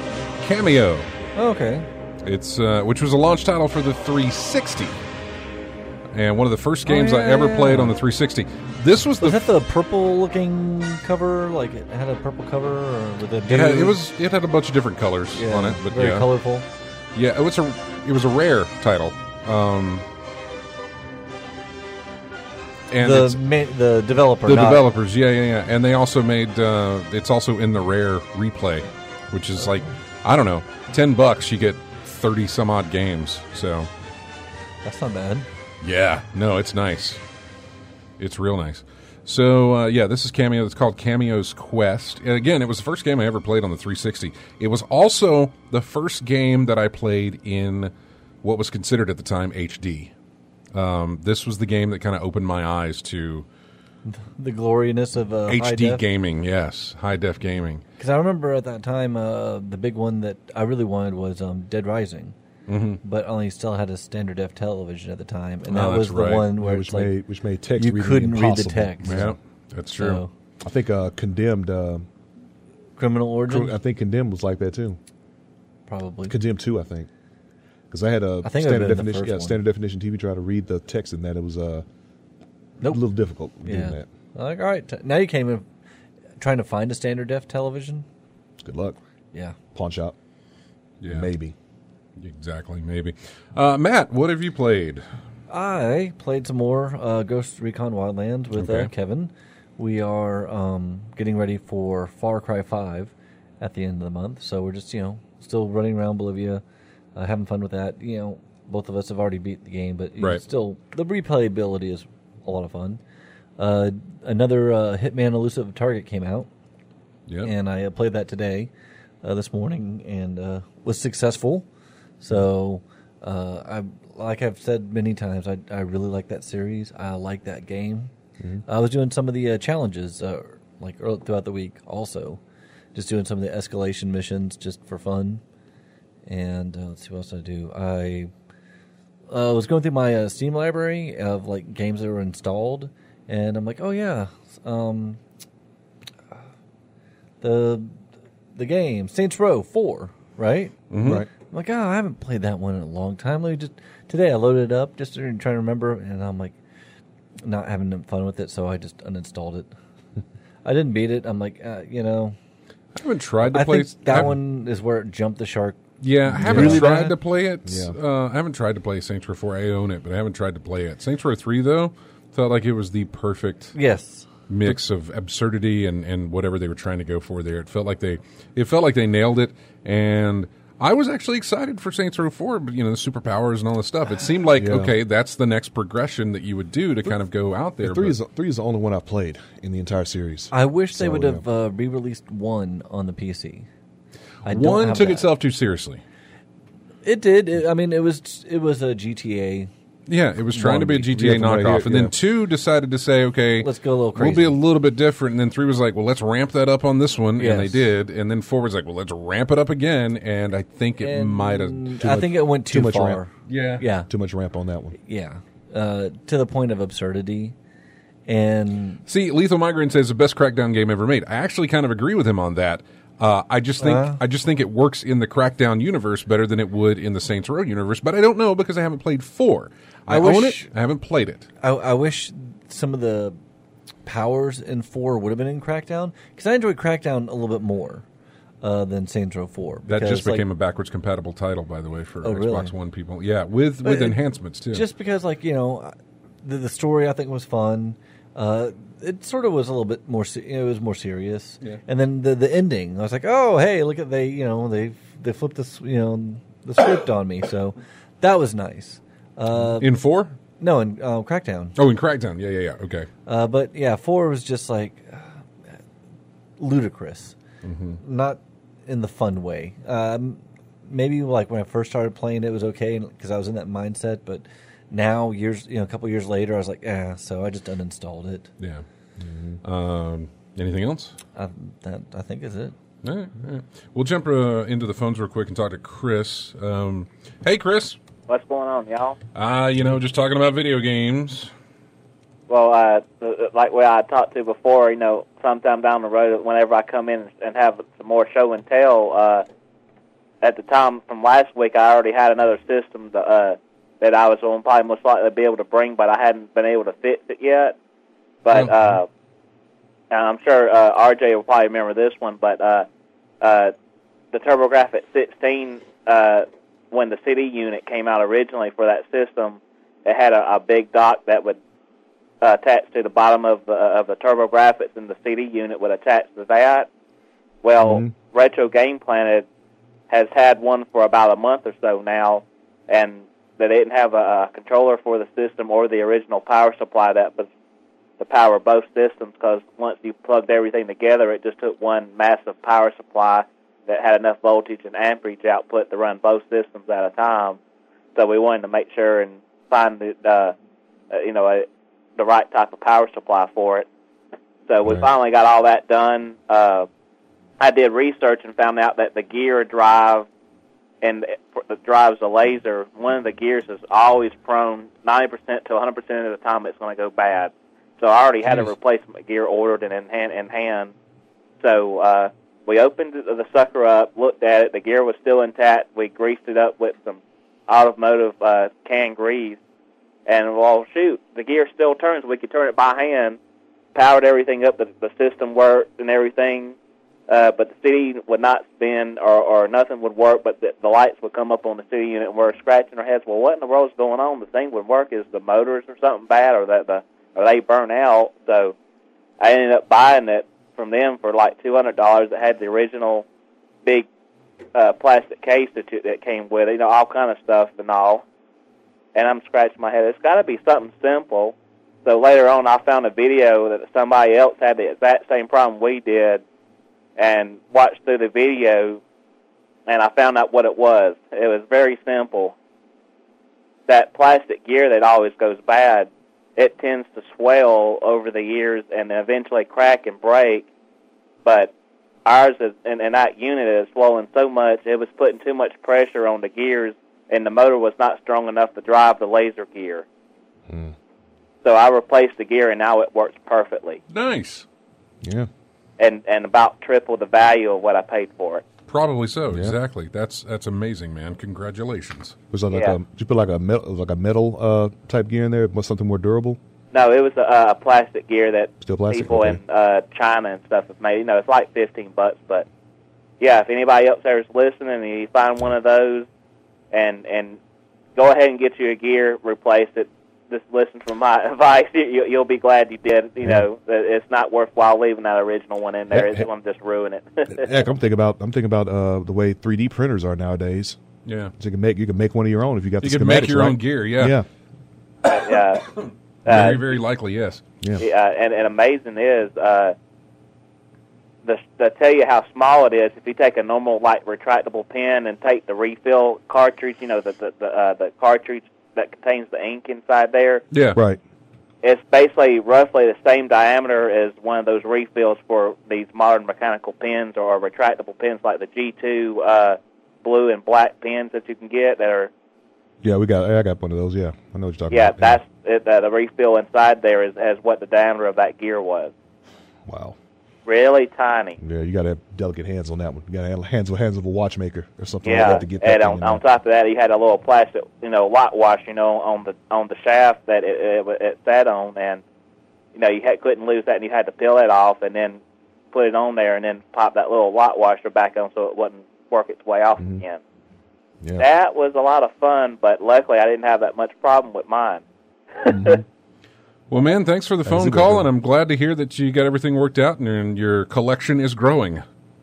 A: Cameo.
C: Oh, okay.
A: It's uh, which was a launch title for the three sixty. And one of the first games
C: oh, yeah,
A: I ever
C: yeah,
A: played
C: yeah.
A: on the three sixty. This was,
C: Was
A: the
C: that the purple-looking cover? Like it had a purple cover, or with a
A: it, had, it was it had a bunch of different colors
C: yeah,
A: on it, but
C: very
A: yeah,
C: colorful.
A: yeah, it was a it was a rare title. Um, and
C: The
A: it's,
C: ma- the developer,
A: the
C: not,
A: developers, yeah, yeah, yeah, and they also made uh, it's also in the rare replay, which is like I don't know, ten bucks you get thirty some odd games. So
C: That's not bad.
A: yeah, no, it's nice. It's real nice. So, uh, yeah, this is Cameo. It's called Cameo's Quest. And again, it was the first game I ever played on the three sixty. It was also the first game that I played in what was considered at the time H D. Um, this was the game that kind of opened my eyes to
C: The gloriness of uh,
A: H D gaming. Yes, high-def gaming.
C: Because I remember at that time, uh, the big one that I really wanted was um, Dead Rising. Mm-hmm. But only still had a standard def television at the time, and that
A: Oh,
C: was
A: that's
C: the
A: right.
C: one where
B: which
C: it's like
B: made which made text
C: you
B: reading
C: couldn't read the
B: impossible.
C: text.
A: Yeah, that's true.
C: So,
B: I think uh, Condemned. Uh,
C: Criminal Origins,
B: I think Condemned was like that too.
C: probably.
B: Condemned two, I think, because I had a
C: I think it
B: standard
C: would've been the
B: definition.
C: first
B: Yeah,
C: one.
B: standard definition T V. Try to read the text in that. It was uh,
C: Nope.
B: a little difficult doing
C: Yeah.
B: that.
C: Like, all right, t- now you came in trying to find a standard def television.
B: Good luck.
C: Yeah.
B: Pawn shop,
A: Yeah,
B: maybe.
A: exactly, maybe. Uh, Matt, what have you played?
C: I played some more uh, Ghost Recon Wildlands with uh,
A: Okay.
C: Kevin. We are um, getting ready for Far Cry five at the end of the month, so we're just, you know, still running around Bolivia, uh, having fun with that. You know, both of us have already beat the game, but you know,
A: Right.
C: still, the replayability is a lot of fun. Uh, another uh, Hitman Elusive Target came out,
A: Yeah,
C: and I uh, played that today, uh, this morning, and uh, was successful. So, uh, I like I've said many times, I, I really like that series. I like that game. I was doing some of the uh, challenges uh, like early, throughout the week also, just doing some of the escalation missions just for fun. And uh, let's see what else I do. I uh, was going through my uh, Steam library of like games that were installed, and I'm like, oh yeah, um, the the game Saints Row four, right?
B: Mm-hmm. Right.
C: I'm like, oh, I haven't played that one in a long time. Let me just today I loaded it up just to try to remember, and I'm like, not having fun with it, so I just uninstalled it. I didn't beat it. I'm like, uh, you know,
A: I haven't tried to
C: I
A: play
C: think that
A: I've-
C: one is where it jumped the shark.
A: Yeah, I haven't
C: Really
A: tried
C: bad?
A: to play it.
B: Yeah.
A: Uh, I haven't tried to play Saints Row four. I own it, but I haven't tried to play it. Saints Row three, though, felt like it was the perfect
C: Yes.
A: mix of absurdity and, and whatever they were trying to go for there. It felt like they it felt like they nailed it, and I was actually excited for Saints Row four, but, you know, the superpowers and all this stuff. It seemed like,
B: Yeah.
A: okay, that's the next progression that you would do to kind of go out there.
B: Three
A: but-
B: is three is the only one I played in the entire series.
C: I wish they
B: So,
C: would
B: yeah.
C: have uh, re-released one on the P C. I don't
A: one
C: have
A: took
C: that.
A: itself too seriously.
C: It did. It, I mean, it was it was a G T A.
A: Yeah, it was trying to be a
C: One.
A: G T A
B: Yeah, from right
A: knockoff,
B: here,
A: and then
B: yeah.
A: two decided to say, okay,
C: Let's go a little
A: we'll be
C: crazy.
A: a little bit different, and then three was like, well, let's ramp that up on this one, and they
C: Yes.
A: did, and then four was like, well, let's ramp it up again, and I think it
C: And
A: might have.
C: I think it went too,
B: too much
C: far.
B: ramp.
A: Yeah.
C: Yeah.
B: Too much ramp on that one.
C: Yeah. Uh, to the point of absurdity. And
A: See, Lethal Migraine says the best Crackdown game ever made. I actually kind of agree with him on that. Uh, I just think
C: Uh.
A: I just think it works in the Crackdown universe better than it would in the Saints Row universe, but I don't know because I haven't played four. I,
C: I
A: own
C: wish-
A: it. I haven't played it.
C: I, I wish some of the powers in four would have been in Crackdown, because I enjoyed Crackdown a little bit more uh, than Saints Row four.
A: That
C: because,
A: just became
C: like,
A: a backwards compatible title, by the way, for
C: Oh,
A: Xbox
C: really?
A: One people. Yeah, with
C: But
A: with
C: it-
A: enhancements too.
C: Just because, like, you know, the, the story I think was fun. Uh, it sort of was a little bit more. se- It was more serious.
A: Yeah.
C: And then the the ending, I was like, oh, hey, look at they, you know, they they flipped this, you know, the script on me. So that was nice. Uh,
A: in four.
C: no, in uh, Crackdown.
A: Oh, in Crackdown. Yeah, yeah, yeah. Okay.
C: Uh, but yeah, four was just like uh, ludicrous, not in the fun way. Um, maybe like when I first started playing, it was okay because I was in that mindset. But now, years, you know, a couple years later, I was like, eh. So I just uninstalled it.
A: Yeah. Um, anything else?
C: I, that I think is it.
A: All right, all right. We'll jump uh, into the phones real quick and talk to Chris. Um, hey, Chris.
D: What's going on, y'all?
A: Uh, you know, just talking about video games.
D: Well, uh, like what I talked to before, you know, sometime down the road, whenever I come in and have some more show and tell, uh, at the time from last week, I already had another system to, uh, that I was on probably most likely to be able to bring, but I hadn't been able to fix it yet. But
A: Oh.
D: uh, and I'm sure uh, R J will probably remember this one, but uh, uh, the TurboGrafx sixteen, uh, when the C D unit came out originally for that system, it had a, a big dock that would uh, attach to the bottom of the of the TurboGrafx, and the C D unit would attach to that. Well,
B: Mhm.
D: Retro Game Planet has had one for about a month or so now, and they didn't have a, a controller for the system or the original power supply that was to power both systems, because once you plugged everything together, it just took one massive power supply that had enough voltage and amperage output to run both systems at a time. So we wanted to make sure and find the, uh, uh, you know, a, the right type of power supply for it. So we
B: Right.
D: finally got all that done. Uh, I did research and found out that the gear drive and that drives the laser, one of the gears is always prone ninety percent to one hundred percent of the time it's going to go bad. So I already had
A: Jeez.
D: a replacement gear ordered and in hand. In hand. So uh, we opened the, the sucker up, looked at it. The gear was still intact. We greased it up with some automotive uh, canned grease. And, well, shoot, the gear still turns. We could turn it by hand, powered everything up. The, the system worked and everything. Uh, but the C D would not spin, or, or nothing would work, but the, the lights would come up on the C D unit, and we're scratching our heads. Well, what in the world's going on? The thing would work. Is the motors or something bad, or that the or they burn out? So I ended up buying it from them for like two hundred dollars. It had the original big uh, plastic case that you, that came with it, you know, all kind of stuff and all. And I'm scratching my head. It's got to be something simple. So later on, I found a video that somebody else had the exact same problem we did, and watched through the video, and I found out what it was. It was very simple. That plastic gear that always goes bad, it tends to swell over the years and eventually crack and break. But ours is, and, and that unit is swollen so much, it was putting too much pressure on the gears, and the motor was not strong enough to drive the laser gear.
B: Hmm.
D: So I replaced the gear, and now it works perfectly.
A: Nice.
B: Yeah.
D: And and about triple the value of what I paid for it.
A: Probably so.
B: Yeah.
A: Exactly. That's that's amazing, man. Congratulations.
B: Was that like
D: Yeah.
B: a? Did you put like a metal, like a metal uh, type gear in there? Was something more durable?
D: No, it was a, a plastic gear that
B: Still plastic?
D: people
B: Okay.
D: in uh, China and stuff have made. You know, it's like fifteen bucks, but yeah, if anybody else there is listening and you find one of those, and and go ahead and get you a gear, replace it. Just listen from my advice. You, you'll be glad you did. You know, it's not worthwhile leaving that original one in there. It's going to just ruin it.
B: Heck, I'm thinking about I'm thinking about uh, the way three D printers are nowadays.
A: Yeah.
B: So you can make you can make one of your own if you got
A: You
B: the
A: can
B: schematics
A: make your
B: right.
A: own gear, yeah.
B: Yeah.
D: yeah.
A: Very,
D: Uh,
A: very likely, yes.
B: Yeah.
D: Yeah, and, and amazing is uh, the, to tell you how small it is. If you take a normal like retractable pen and take the refill cartridge, you know the the the, uh, the cartridge that contains the ink inside there,
A: Yeah.
B: Right.
D: it's basically roughly the same diameter as one of those refills for these modern mechanical pens or retractable pens like the G two uh, blue and black pens that you can get that are.
B: Yeah, we got I got one of those. Yeah, I know what you're talking
D: Yeah,
B: about.
D: that's it, uh, the refill inside there is as what the diameter of that gear was.
B: Wow.
D: Really tiny.
B: Yeah, you got to have delicate hands on that one. You got to have hands hands of a watchmaker or something
D: Yeah,
B: like that to get that
D: and
B: thing
D: on,
B: in
D: on
B: there.
D: top of that, he had a little plastic, you know, light wash, you know, on the on the shaft that it, it, it sat on, and you know, you had, couldn't lose that, and you had to peel it off and then put it on there, and then pop that little light washer back on so it wouldn't work its way off
B: Mhm.
D: again.
B: Yeah.
D: That was a lot of fun, but luckily I didn't have that much problem with mine.
B: Mm-hmm.
A: Well, man, thanks for the
B: That's
A: phone
B: a good
A: call,
B: one.
A: and I'm glad to hear that you got everything worked out and, and your collection is growing.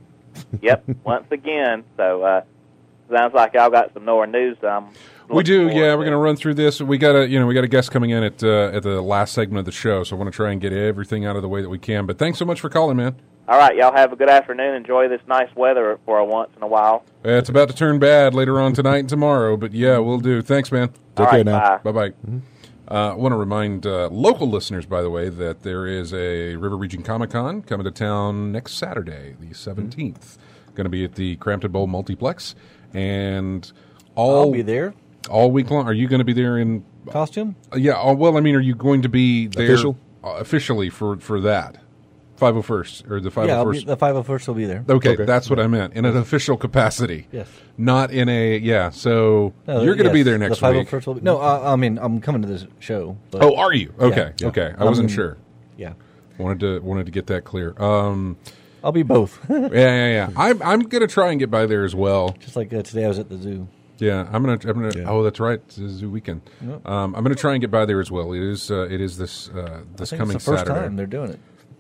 D: Yep, once again. So uh, sounds like y'all got some more news. Um,
A: We do,
D: looking
A: yeah.
D: forward
A: We're
D: to.
A: going to run through this. We got a, you know, we got a guest coming in at uh, at the last segment of the show, so I want to try and get everything out of the way that we can. But thanks so much for calling, man.
D: All right, y'all have a good afternoon. Enjoy this nice weather for a once in a while.
A: Uh, it's about to turn bad later on tonight and tomorrow, but yeah, we'll do. Thanks, man.
B: Take
D: All
B: care
D: right,
B: now.
D: bye.
A: Bye bye. Uh, I want to remind uh, local listeners, by the way, that there is a River Region Comic Con coming to town next Saturday, the seventeenth. Going to be at the Crampton Bowl Multiplex, and all
C: I'll be there.
A: all week long. Are you going to be there in?
C: Costume?
A: Uh, yeah. Oh, well, I mean, are you going to be there
B: Official?
A: uh, officially for for that five oh first or the five
C: Yeah,
A: oh
C: I'll be,
A: first?
C: the five oh first will be there.
A: Okay,
B: Okay.
A: that's what I meant. In an official capacity.
C: Yes.
A: Not in a yeah. So
C: No,
A: you're going to
C: yes,
A: be there next
C: the five oh
A: week.
C: first will be, no, I, I mean, I'm coming to this show. But
A: Oh, are you? Okay,
C: Yeah.
A: okay. I
C: I'm
A: wasn't
C: in-
A: sure.
C: Yeah.
A: Wanted to wanted to get that clear. Um,
C: I'll be both.
A: yeah, yeah, yeah. I'm I'm gonna try and get by there as well.
C: Just like uh, today I was at the zoo.
A: Yeah, I'm gonna. I'm gonna.
B: Yeah.
A: Oh, that's right. It's a zoo weekend.
C: Yep.
A: Um, I'm gonna try and get by there as well. It is. Uh, it is this. Uh, this
C: I think
A: coming
C: it's the first
A: Saturday.
C: time they're doing it.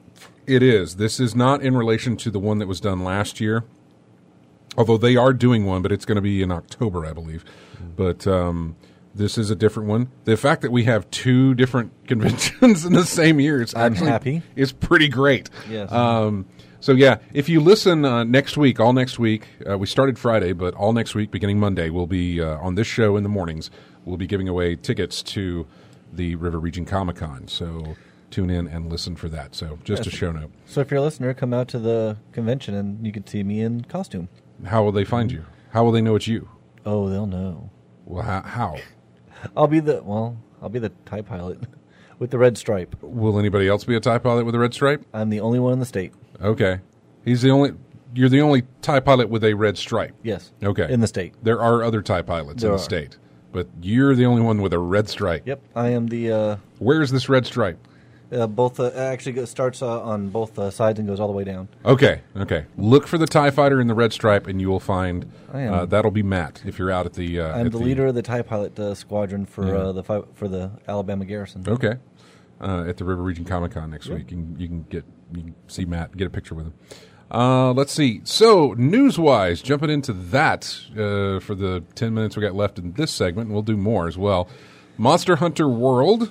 A: It is. This is not in relation to the one that was done last year. Although they are doing one, but it's going to be in October, I believe. But um, this is a different one. The fact that we have two different conventions in the same year, it's
C: I'm
A: actually
C: happy.
A: is pretty great.
C: Yes.
A: Um, so yeah, if you listen uh, next week, all next week, uh, we started Friday, but all next week, beginning Monday, we'll be uh, on this show in the mornings. We'll be giving away tickets to the River Region Comic Con. So tune in and listen for that. So just a show note.
C: So if you're a listener, come out to the convention and you can see me in costume.
A: How will they find you? How will they know it's you?
C: Oh, they'll know.
A: Well, how? how?
C: I'll be the well. I'll be the TIE pilot with the red stripe.
A: Will anybody else be a TIE pilot with a red stripe?
C: I'm the only one in the state.
A: Okay. He's the only. You're the only TIE pilot with a red stripe.
C: Yes.
A: Okay.
C: In the state.
A: There are other TIE pilots
C: There
A: in
C: are.
A: the state, but you're the only one with a red stripe.
C: Yep. I am the. Uh,
A: Where's this red stripe?
C: uh, both uh, actually it starts uh, on both uh, sides and goes all the way down.
A: Okay. Okay. Look for the TIE fighter in the red stripe, and you will find
C: I am.
A: uh, that'll be Matt if you're out at the. Uh,
C: I'm
A: at
C: the leader of the TIE pilot uh, squadron for
A: Yeah.
C: uh, the fi- for the Alabama Garrison.
A: Okay. Uh, at the River Region Comic Con next week, you can, you can get you can see Matt, get a picture with him. Uh, let's see. So, news-wise, jumping into that uh, for the ten minutes we got left in this segment, and we'll do more as well. Monster Hunter World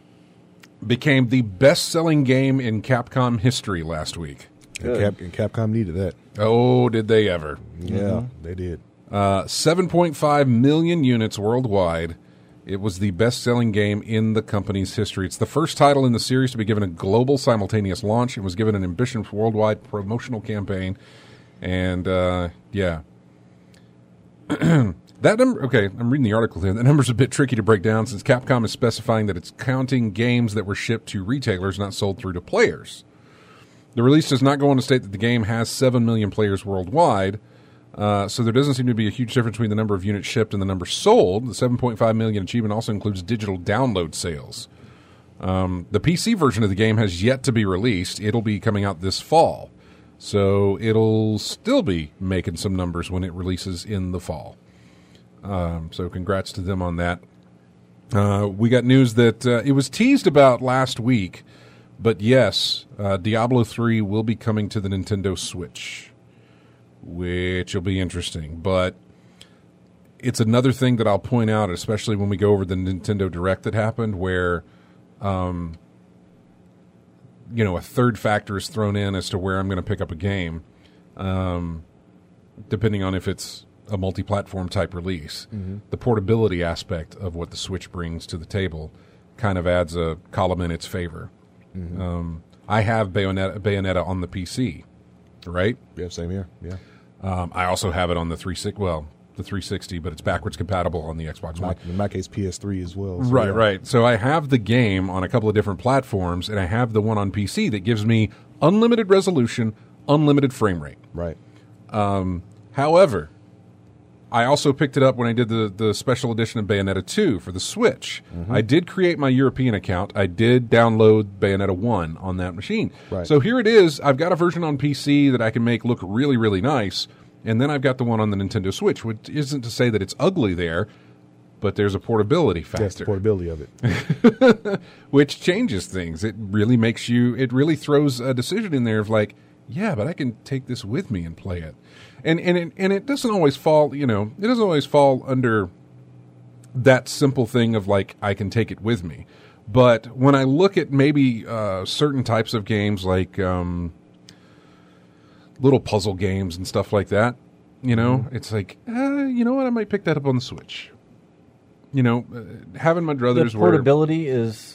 A: became the best-selling game in Capcom history last week.
B: And, Cap, and Capcom needed that.
A: Oh, did they ever?
B: Yeah, they did.
A: Uh, seven point five million units worldwide. It was the best-selling game in the company's history. It's the first title in the series to be given a global simultaneous launch. It was given an ambitious worldwide promotional campaign. And, uh, yeah. That number, okay, I'm reading the article here. That number's a bit tricky to break down since Capcom is specifying that it's counting games that were shipped to retailers, not sold through to players. The release does not go on to state that the game has seven million players worldwide, uh, so there doesn't seem to be a huge difference between the number of units shipped and the number sold. The seven point five million achievement also includes digital download sales. Um, the P C version of the game has yet to be released. It'll be coming out this fall, so it'll still be making some numbers when it releases in the fall. Um, so congrats to them on that. Uh, we got news that uh, it was teased about last week, but yes, uh, Diablo three will be coming to the Nintendo Switch, which will be interesting. But it's another thing that I'll point out, especially when we go over the Nintendo Direct that happened, where um, you know, a third factor is thrown in as to where I'm going to pick up a game, um, depending on if it's a multi-platform type release. Mm-hmm. The portability aspect of what the Switch brings to the table kind of adds a column in its favor. Mm-hmm. Um, I have Bayonetta, Bayonetta on the P C, right?
B: Yeah, same here. Yeah.
A: Um, I also have it on the three sixty. Well, the three sixty, but it's backwards compatible on the Xbox One.
B: In my case, P S three as well. So
A: right,
B: yeah.
A: right. So I have the game on a couple of different platforms, and I have the one on P C that gives me unlimited resolution, unlimited frame rate.
B: Right.
A: Um, however, I also picked it up when I did the, the special edition of Bayonetta two for the Switch. Mm-hmm. I did create my European account. I did download Bayonetta one on that machine.
B: Right.
A: So here it is. I've got a version on P C that I can make look really, really nice. And then I've got the one on the Nintendo Switch, which isn't to say that it's ugly there, but there's a portability factor.
B: That's the portability of it.
A: Which changes things. It really makes you, it really throws a decision in there of like, yeah, but I can take this with me and play it. And and it, and it doesn't always fall, you know, it doesn't always fall under that simple thing of like, I can take it with me. But when I look at maybe uh, certain types of games like um, little puzzle games and stuff like that, you know, mm-hmm. it's like, uh, you know what, I might pick that up on the Switch. You know, uh, having my druthers
C: the portability where, is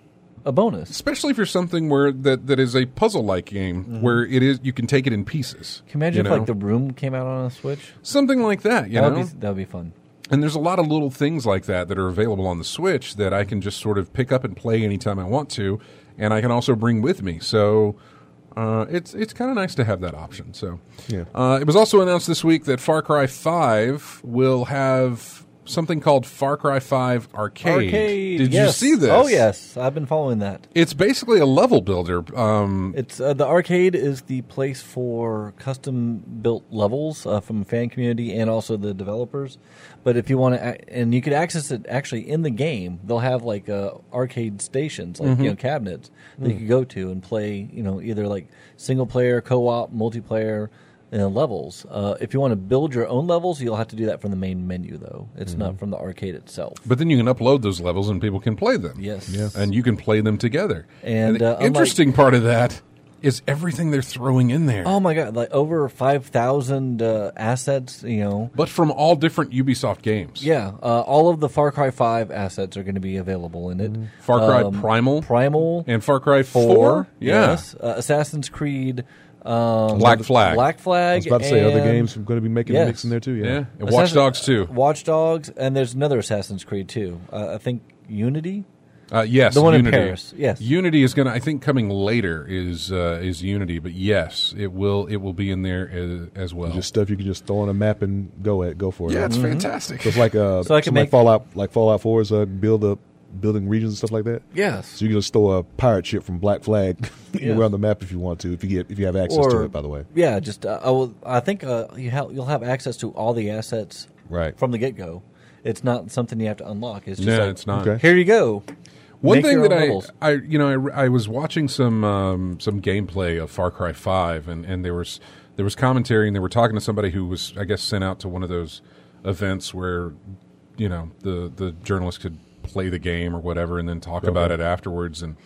C: a bonus,
A: especially for something where that, that is a puzzle-like game mm-hmm. where it is you can take it in pieces.
C: Can you imagine
A: you
C: if
A: know?
C: like the Room came out on a Switch?
A: Something like that, you
C: that
A: know?
C: Would be, that would be fun.
A: And there's a lot of little things like that that are available on the Switch that I can just sort of pick up and play anytime I want to, and I can also bring with me. So uh, it's it's kind of nice to have that option. So
B: yeah.
A: uh, it was also announced this week that Far Cry five will have something called Far Cry five Arcade.
C: Arcade.
A: Did
C: yes.
A: you see this?
C: Oh, yes. I've been following that.
A: It's basically a level builder. Um,
C: it's uh, the arcade is the place for custom-built levels uh, from the fan community and also the developers. But if you want to, and you can access it actually in the game. They'll have like uh, arcade stations, like mm-hmm. you know cabinets that mm. you can go to and play. You know, either like single-player, co-op, multiplayer. Uh, levels. Uh, if you want to build your own levels, you'll have to do that from the main menu, though. It's mm-hmm. not from the arcade itself.
A: But then you can upload those levels and people can play them.
C: Yes.
B: yes.
A: And you can play them together.
C: And,
A: and the
C: uh,
A: interesting
C: unlike,
A: part of that is everything they're throwing in there.
C: Oh, my God. Like over five thousand uh, assets, you know.
A: But from all different Ubisoft games.
C: Yeah. Uh, all of the Far Cry five assets are going to be available in it. Mm-hmm.
A: Far Cry
C: um,
A: Primal.
C: Primal.
A: And Far Cry four.
C: four
A: Yeah.
C: Yes. Uh, Assassin's Creed. Um,
A: Black Flag.
C: Black Flag.
B: I was about to say other games are going to be making
C: yes.
B: a mix in there too. Yeah,
A: yeah. And Watch Dogs too.
C: Watch Dogs, and there's another Assassin's Creed too. Uh, I think Unity.
A: Uh, yes,
C: the one
A: Unity.
C: in Paris. Yes,
A: Unity is going to. I think coming later is uh, is Unity, but yes, it will it will be in there as, as well.
B: Just stuff you can just throw on a map and go at go for it.
A: Yeah, it's
C: mm-hmm.
A: fantastic.
B: So it's like uh,
C: so I can
B: like
C: make
B: Fallout like Fallout four is uh, build up. Building regions and stuff like that.
C: Yes.
B: So you can just throw a pirate ship from Black Flag anywhere
C: yes.
B: on the map if you want to, if you get if you have access
C: or,
B: to it. By the way.
C: Yeah, just uh, I will. I think uh, you have you'll have access to all the assets
B: right
C: from the get go. It's not something you have to unlock. It's just
A: no,
C: like,
A: it's not.
B: Okay.
C: Here you go.
A: One
C: Make
A: thing
C: your
A: that
C: own
A: I,
C: levels.
A: I, you know, I, I was watching some um, some gameplay of Far Cry five, and, and there was there was commentary, and they were talking to somebody who was, I guess, sent out to one of those events where, you know, the the journalist could play the game or whatever, and then talk
B: okay.
A: about it afterwards. And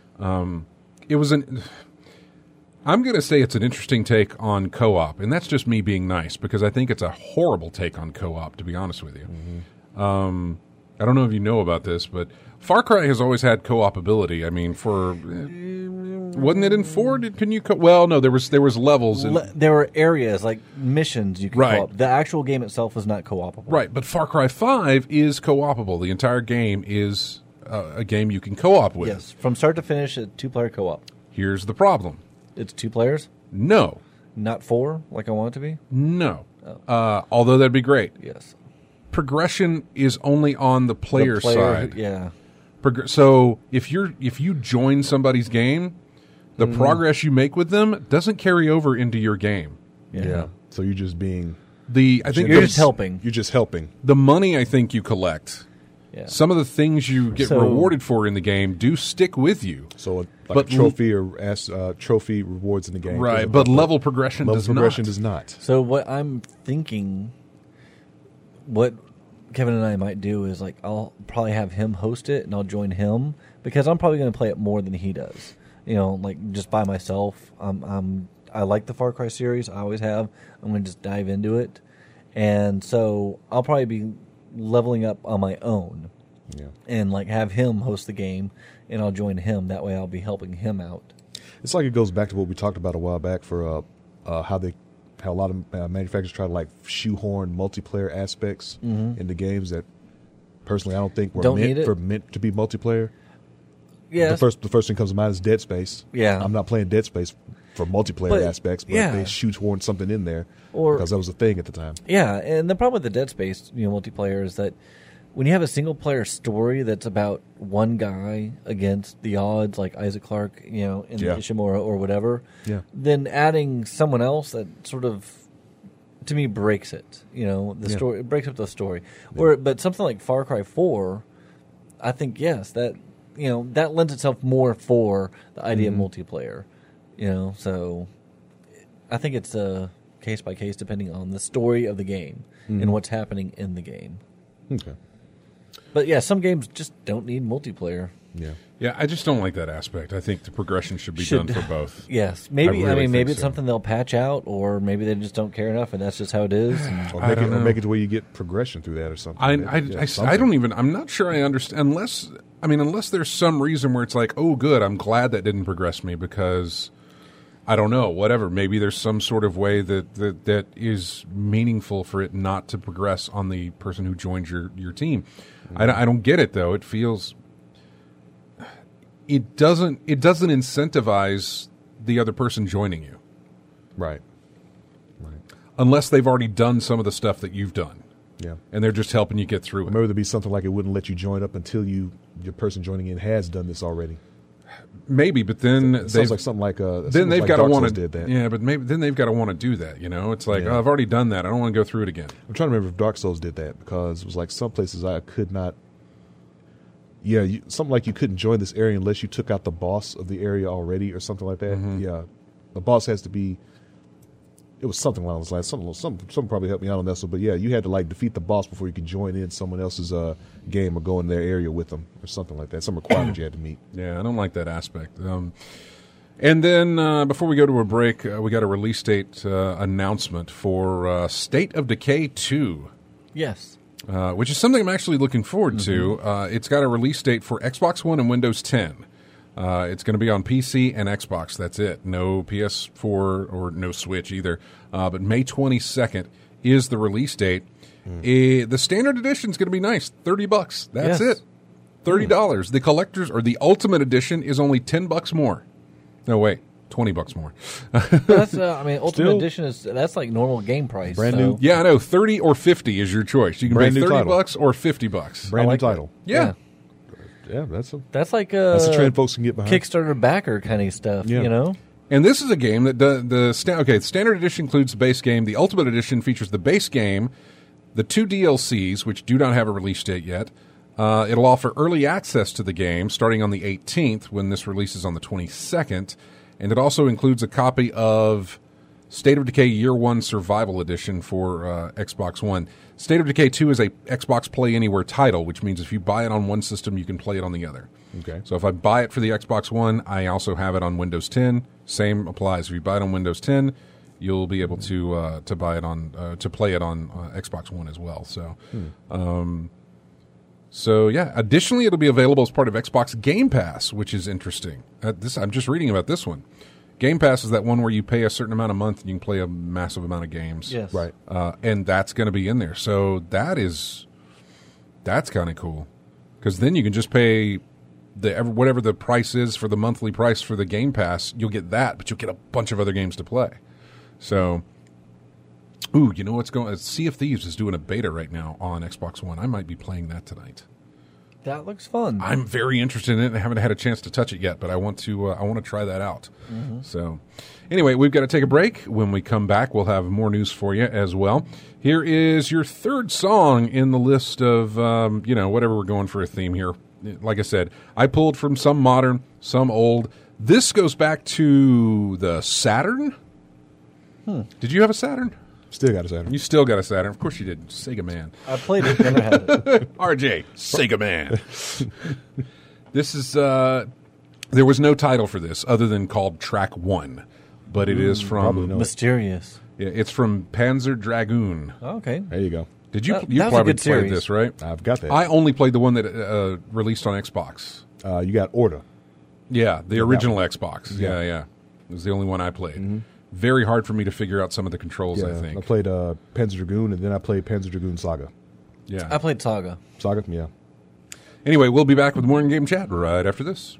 A: um, it was an. I'm going to say it's an interesting take on co-op, and that's just me being nice because I think it's a horrible take on co-op, to be honest with you. Mm-hmm. Um, I don't know if you know about this, but Far Cry has always had co-op ability. I mean, for uh, wasn't it in four? Did can you? Co- well, no, there was there was levels. In,
C: Le- there were areas like missions you could
A: Right.
C: co-op. The actual game itself was not co-opable.
A: right, but Far Cry five is co-opable. The entire game is uh, a game you can co-op with.
C: Yes, from start to finish, a two-player co-op.
A: Here's the problem.
C: It's two players,
A: No,
C: not four, like I want it to be.
A: no. Uh, although that'd be great.
C: Yes,
A: Progression is only on the player,
C: the player
A: side.
C: Yeah,
A: Prog- so if you're if you join somebody's game, the
C: Mm.
A: progress you make with them doesn't carry over into your game.
C: yeah.
B: So you're just being.
A: The I think
C: You're
A: the,
C: just helping.
B: You're just helping.
A: the money I think you collect,
C: Yeah.
A: some of the things you get
C: So-
A: rewarded for in the game do stick with you.
B: So like
A: But
B: a trophy or as, uh, trophy rewards in the game.
A: Right,
B: doesn't
A: but
B: help.
A: level progression
B: level
A: does
B: progression
A: not.
B: does not.
C: So what I'm thinking, what Kevin and I might do is like I'll probably have him host it and I'll join him because I'm probably going to play it more than he does. You know, like just by myself. Um, I'm I like the Far Cry series. I always have. I'm going to just dive into it, and so I'll probably be leveling up on my own
B: Yeah.
C: and like have him host the game, and I'll join him. That way, I'll be helping him out.
B: It's like it goes back to what we talked about a while back for uh, uh, how they how a lot of uh, manufacturers try to like shoehorn multiplayer aspects into games that personally I don't think were
C: Mm-hmm. Don't need
B: meant
C: it.
B: for meant to be multiplayer.
C: Yeah,
B: The first the first thing comes to mind is Dead Space.
C: Yeah.
B: I'm not playing Dead Space for multiplayer
C: But,
B: aspects, but
C: yeah.
B: they shoehorn something in there
C: Or-
B: because that was a thing at the time.
C: Yeah, and the problem with the Dead Space, you know, multiplayer is that when you have a single player story that's about one guy against the odds, like Isaac Clarke, you know, in
B: Yeah.
C: Ishimura or whatever,
B: Yeah.
C: then adding someone else that sort of, to me, breaks it. You know, the
B: Yeah.
C: story it breaks up the story. Or, but something like Far Cry Four, I think yes, that you know that lends itself more for the idea
B: Mm-hmm.
C: of multiplayer. You know, so I think it's a case by case depending on the story of the game
B: Mm-hmm.
C: and what's happening in the game.
B: Okay.
C: But yeah, some games just don't need multiplayer.
B: Yeah.
A: Yeah, I just don't like that aspect. I think the progression should be
C: Should-
A: done for both.
C: Yes, maybe. I,
A: really
C: mean, maybe
A: think
C: it's
A: so.
C: something they'll patch out, or maybe they just don't care enough, and that's just how it is. And-
B: Or
A: I
B: make, it,
A: don't
B: or
A: know.
B: make it to where you get progression through that or something.
A: I,
B: Maybe,
A: I,
B: yeah,
A: I, I
B: something.
A: don't even. I'm not sure I understand unless. I mean, unless there's some reason where it's like, oh, good. I'm glad that didn't progress me because I don't know. Whatever. Maybe there's some sort of way that that, that is meaningful for it not to progress on the person who joins your your team. I, don't- I don't get it though. It feels. It doesn't. It doesn't incentivize the other person joining you
B: Right. Right.
A: unless they've already done some of the stuff that you've done,
B: Yeah.
A: and they're just helping you get through it.
B: Maybe there'd be something like it wouldn't let you join up until you your person joining in has done this already.
A: Maybe, but then
B: It
A: they've
B: sounds like something like uh,
A: then they've
B: like
A: got to
B: Dark
A: want
B: Souls
A: to
B: did that.
A: Yeah, but maybe then they've got to want to do that. You know, it's like
B: Yeah.
A: oh, I've already done that. I don't want to go through it again.
B: I'm trying to remember if Dark Souls did that because it was like some places I could not. Yeah, you, something like you couldn't join this area unless you took out the boss of the area already or something like that.
A: Mm-hmm.
B: Yeah, the boss has to be. It was something along those lines. Some, some, some probably helped me out on that. So, but yeah, you had to like defeat the boss before you could join in someone else's uh, game or go in their area with them or something like that. Some requirement you had to meet.
A: Yeah, I don't like that aspect. Um, and then uh, before we go to a break, uh, we got a release date uh, announcement for uh, State of Decay two.
C: yes,
A: Uh, which is something I'm actually looking forward to. Uh, it's got a release date for Xbox One and Windows ten. Uh, it's going to be on P C and Xbox. That's it. No P S four or no Switch either. Uh, but May twenty-second is the release date. Eh, the standard edition is going to be nice. thirty bucks. That's
C: Yes.
A: it. thirty dollars. The collector's or the ultimate edition is only ten bucks more. No, wait. twenty bucks more.
C: that's. Uh, I mean, Ultimate
B: Still-
C: Edition is that's like normal game price.
B: Brand
C: so-
B: new.
A: Yeah, I know. thirty or fifty is your choice. You can
B: Brand
A: pay
B: new
A: thirty
B: title.
A: bucks or fifty bucks.
B: Brand
C: like
B: new
C: that.
B: title.
A: Yeah.
B: Yeah, that's a
C: That's like a
B: that's a trend folks can get behind.
C: Kickstarter backer kind of stuff.
B: Yeah.
C: You know.
A: And this is a game that the, the sta- okay, the standard edition includes the base game. The ultimate edition features the base game, the two D L Cs, which do not have a release date yet. Uh, it'll offer early access to the game starting on the eighteenth, when this releases on the twenty-second. And it also includes a copy of State of Decay Year One Survival Edition for uh, Xbox One. State of Decay two is a Xbox Play Anywhere title, which means if you buy it on one system, you can play it on the other.
B: Okay.
A: So if I buy it for the Xbox One, I also have it on Windows ten. Same applies. If you buy it on Windows ten, you'll be able to uh, to buy it on uh, to play it on uh, Xbox One as well. So, um, So yeah. Additionally, it'll be available as part of Xbox Game Pass, which is interesting. Uh, this I'm just reading about this one. Game Pass is that one where you pay a certain amount a month and you can play a massive amount of games.
C: Yes.
B: Right.
A: Uh, and that's going to be in there. So that is that's kind of cool because then you can just pay the whatever the price is for the monthly price for the Game Pass. You'll get that, but you'll get a bunch of other games to play. So, ooh, you know what's going? Sea of Thieves is doing a beta right now on Xbox One. I might be playing that tonight.
C: That looks fun.
A: I'm very interested in it. I haven't had a chance to touch it yet, but I want to. Uh, I want to try that out. Mm-hmm. So, anyway, we've got to take a break. When we come back, we'll have more news for you as well. Here is your third song in the list of um, you know whatever we're going for a theme here. Like I said, I pulled from some modern, some old. This goes back to the Saturn. Hmm. Did you have a Saturn?
B: Still got a Saturn.
A: You still got a Saturn. Of course you did. Sega Man.
C: I played it, never had it.
A: R J, Sega Man. This is, uh, there was no title for this other than called Track One, but it mm, is from...
C: Mysterious.
A: Yeah, it's from Panzer Dragoon.
C: Oh, okay.
B: There you go.
A: Did you,
C: that,
A: you
C: that
A: probably played this, right?
B: I've got that.
A: I only played the one that uh, released on Xbox.
B: Uh, you got Order.
A: Yeah, the original Xbox. Yeah, yeah, yeah. It was the only one I played. Mm-hmm. Very hard for me to figure out some of the controls,
B: yeah,
A: I think.
B: I played uh, Panzer Dragoon, and then I played Panzer Dragoon Saga.
A: Yeah.
C: I played Saga.
B: Saga, yeah.
A: Anyway, we'll be back with more in-game chat right after this.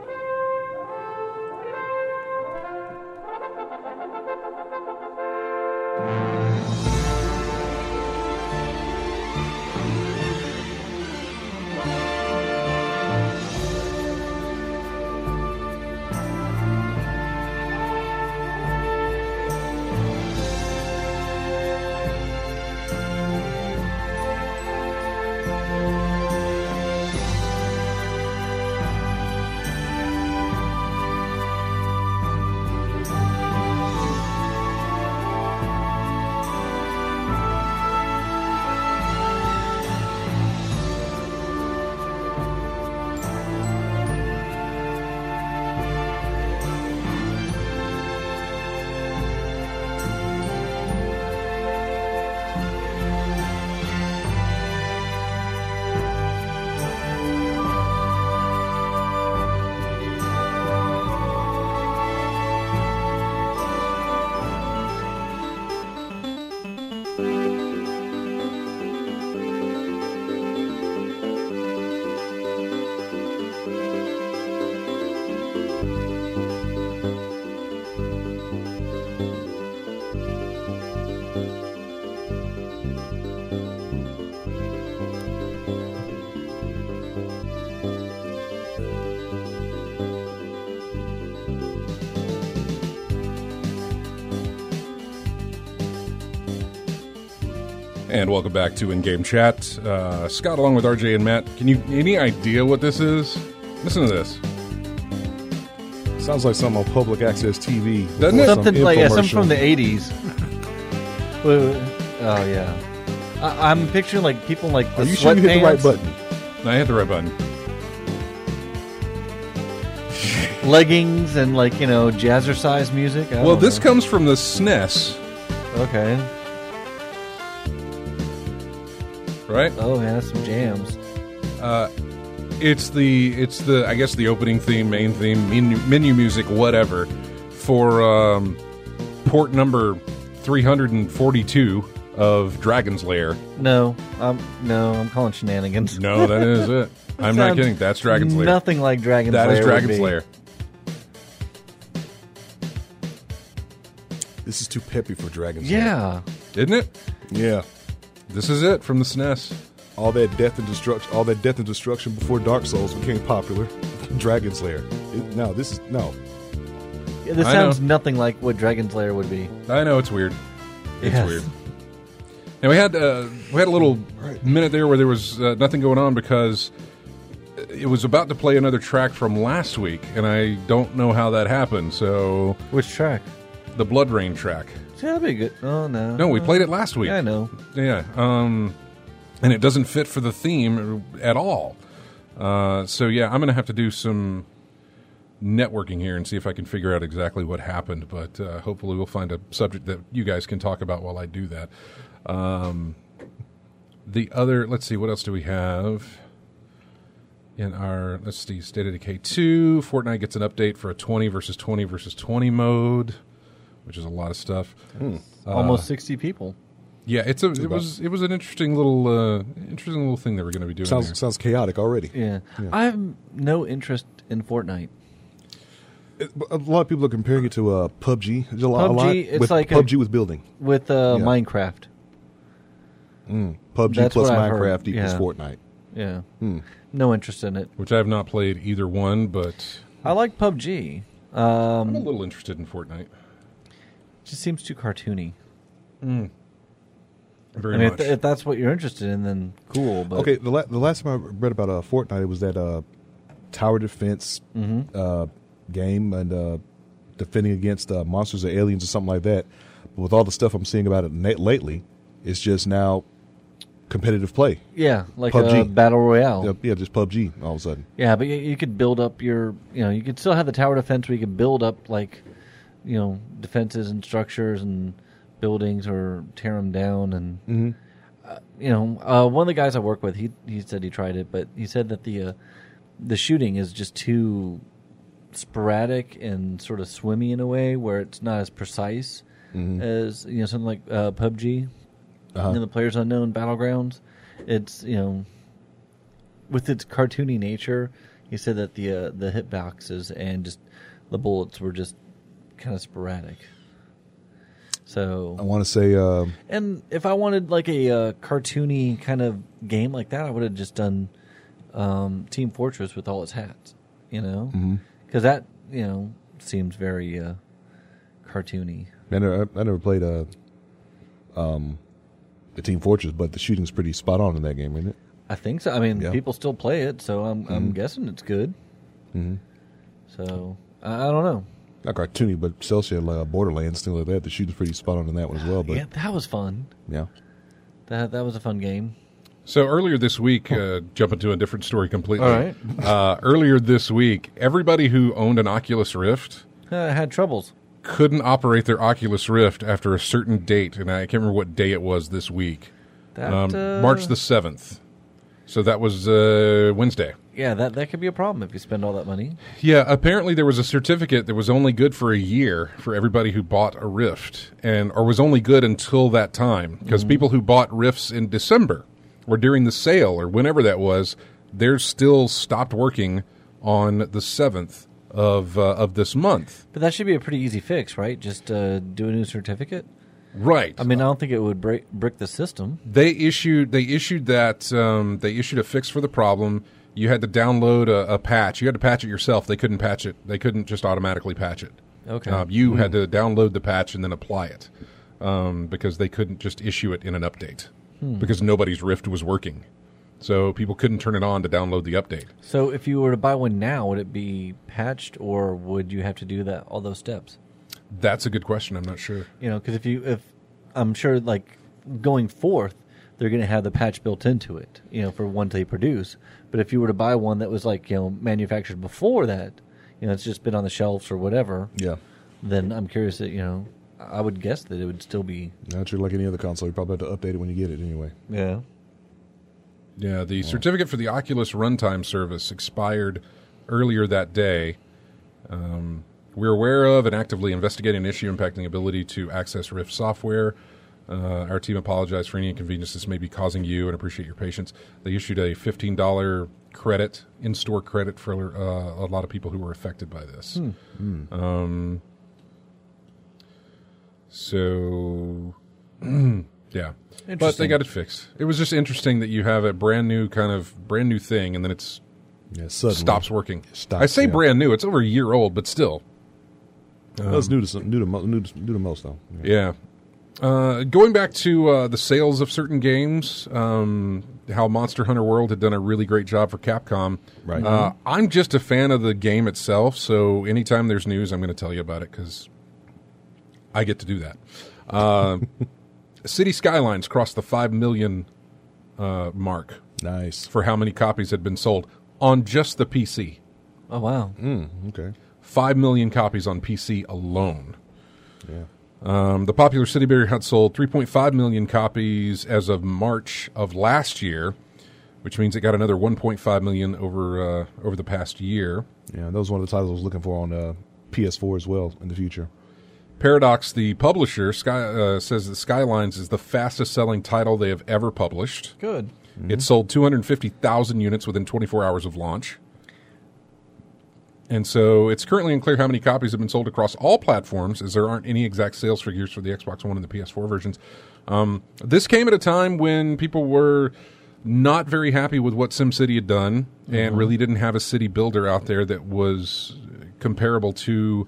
A: And welcome back to In-Game Chat. Uh, Scott along with R J and Matt. Can you any idea what this is? Listen to this.
B: Sounds like some on public access T V.
A: Doesn't it?
C: Something like yeah, something from the eighties. Oh yeah, I, I'm picturing like people like the
B: Are you sure you hit the right button?
A: I hit the right button.
C: Leggings and like you know jazzercise music. I
A: Well, this
C: know.
A: comes from the S N E S,
C: Okay.
A: right?
C: Oh yeah, some jams.
A: Uh, it's the it's the I guess the opening theme, main theme, menu, menu music, whatever, for um, port number three hundred forty-two of Dragon's Lair.
C: No, um, no, I'm calling shenanigans.
A: No, that is it. I'm not
C: Sounds
A: kidding. That's Dragon's Lair.
C: Nothing like Dragon's
A: That
C: Lair.
A: is
C: would
A: Dragon's
C: be.
A: Lair.
B: This is too peppy for Dragon's
C: Yeah.
A: Isn't it?
B: Lair. Yeah.
A: This is it from the S N E S.
B: All that death and destruction, all that death and destruction before Dark Souls became popular. Dragon's Lair. It, no, this is no.
C: Yeah, this
A: I
C: sounds
A: know.
C: nothing like what Dragon's Lair would be.
A: I know it's weird. It's
C: Yes.
A: weird. And we had uh, we had a little minute there where there was uh, nothing going on because it was about to play another track from last week, and I don't know how that happened. So
C: Which track?
A: the Blood Rain track.
C: See, that'd be good. Oh no.
A: No, we played it last week.
C: Yeah, I know.
A: Yeah, um, and it doesn't fit for the theme at all. Uh, so yeah, I'm going to have to do some networking here and see if I can figure out exactly what happened. But uh, hopefully, we'll find a subject that you guys can talk about while I do that. Um, the other, let's see, what else do we have? in our, let's see, State of Decay two. Fortnite gets an update for a twenty versus twenty versus twenty mode, which is a lot of stuff.
B: Hmm.
C: Almost sixty people.
A: Yeah, it's a it was it was an interesting little uh, interesting little thing that we're going to be doing.
B: Sounds
A: there.
B: sounds chaotic already.
C: Yeah.
B: Yeah.
C: I have no interest in Fortnite.
B: It, a lot of people are comparing it to uh, P U B G. There's a lot, a
C: P U B G,
B: lot
C: it's
B: with
C: like
B: P
C: a-
B: U B G with building.
C: With uh,
B: Yeah.
C: Minecraft.
B: Mm. P U B G
C: That's
B: plus
C: what I've
B: Minecraft
C: heard.
B: equals
C: Yeah.
B: Fortnite.
C: Yeah.
B: Hmm.
C: No interest in it.
A: Which I have not played either one, but
C: I like P U B G.
A: I'm a
C: Um,
A: little interested in Fortnite.
C: it just seems too cartoony.
A: Very
C: I mean,
A: much.
C: if, if that's what you're interested in, then cool. But
B: Okay, the, la- the last time I read about uh, Fortnite, it was that uh, tower defense
C: Mhm.
B: uh, game and uh, defending against uh, monsters or aliens or something like that. But with all the stuff I'm seeing about it na- lately, it's just now competitive play.
C: yeah, like
B: P U B G.
C: a battle royale.
B: Yeah, yeah, just P U B G all of a sudden.
C: Yeah, but you, you could build up your, you know, you could still have the tower defense where you could build up, like, you know, defenses and structures and buildings or tear them down. And,
B: Mm-hmm.
C: uh, you know, uh, one of the guys I work with, he he said he tried it, but he said that the uh, the shooting is just too sporadic and sort of swimmy in a way where it's not as precise
B: Mm-hmm.
C: as, you know, something like uh, P U B G.
B: Uh-huh.
C: In the Players Unknown Battlegrounds, it's, you know, with its cartoony nature, he said that the uh, the hitboxes and just the bullets were just kind of sporadic.
B: I
C: So,
B: want to say, uh,
C: and if I wanted like a uh, cartoony kind of game like that, I would have just done um, Team Fortress with all its hats, you know, because that, you know, seems very uh, cartoony.
B: I never, I never played uh, um, the Team Fortress, but the shooting's pretty spot on in that game, isn't it?
C: I think so. I mean,
B: Yeah.
C: people still play it, so I'm I'm guessing it's good.
B: Mm-hmm.
C: So I, I don't know.
B: Not cartoony, but cell shaded uh, Borderlands, things like that. The shooting's pretty spot on in that one as well. But
C: Yeah, that was fun.
B: yeah.
C: That that was a fun game.
A: So earlier this week, uh, jumping to a different story completely.
C: All right.
A: Uh, earlier this week, everybody who owned an Oculus Rift
C: Uh, I had troubles.
A: couldn't operate their Oculus Rift after a certain date, and I can't remember what day it was this week.
C: That,
A: um,
C: uh,
A: March the seventh. So that was uh, Wednesday.
C: Yeah, that that could be a problem if you spend all that money.
A: Yeah, apparently there was a certificate that was only good for a year for everybody who bought a Rift, and or was only good until that time, because people who bought Rifts in December or during the sale or whenever that was, they're still stopped working on the seventh of uh, of this month.
C: But that should be a pretty easy fix, right? Just uh, do a new certificate.
A: Right.
C: I mean, I don't think it would break brick the system.
A: They issued they issued that um, they issued a fix for the problem. You had to download a, a patch. You had to patch it yourself. They couldn't patch it. They couldn't just automatically patch it.
C: Okay.
A: Uh, you had to download the patch and then apply it um, because they couldn't just issue it in an update because nobody's Rift was working. So people couldn't turn it on to download the update.
C: So if you were to buy one now, would it be patched, or would you have to do that all those steps?
A: That's a good question. I'm not sure.
C: You know, because if you if I'm sure like going forth, they're going to have the patch built into it. You know, for one they produce. But if you were to buy one that was like, you know, manufactured before that, you know, it's just been on the shelves or whatever.
B: Yeah.
C: Then I'm curious that, you know, I would guess that it would still be.
B: Not sure like any other console. You probably have to update it when you get it anyway.
C: Yeah.
A: Yeah, the certificate for the Oculus Runtime Service expired earlier that day. Um, we're aware of and actively investigating an issue impacting the ability to access Rift software. Uh, our team apologizes for any inconvenience this may be causing you and appreciate your patience. They issued a fifteen dollars credit, in-store credit for uh, a lot of people who were affected by this.
C: Hmm.
A: Um, so, yeah. But they
C: Interesting.
A: got it fixed. It was just interesting that you have a brand new kind of brand new thing and then it's
B: Yeah, suddenly.
A: stops working.
B: Stops,
A: I say
B: yeah.
A: brand new. It's over a year old, but still.
B: Well, it's new to some, new to mo- new to, new to most though.
A: Yeah. Uh, going back to uh, the sales of certain games, um, how Monster Hunter World had done a really great job for Capcom.
B: Right.
A: Uh, I'm just a fan of the game itself, so anytime there's news, I'm going to tell you about it because I get to do that. Uh, City Skylines crossed the five million uh, mark
B: Nice.
A: for how many copies had been sold on just the P C.
C: Oh, wow.
B: Mm, okay.
A: five million copies on P C alone.
B: Yeah.
A: Um, the popular City Builder had sold three point five million copies as of March of last year, which means it got another one point five million over uh, over the past year.
B: Yeah, that was one of the titles I was looking for on uh, P S four as well in the future.
A: Paradox, the publisher, Sky, uh, says that Skylines is the fastest-selling title they have ever published.
C: Good.
A: Mm-hmm. It sold two hundred fifty thousand units within twenty-four hours of launch. And so it's currently unclear how many copies have been sold across all platforms, as there aren't any exact sales figures for the Xbox One and the P S four versions. Um, this came at a time when people were not very happy with what SimCity had done and mm-hmm. really didn't have a city builder out there that was comparable to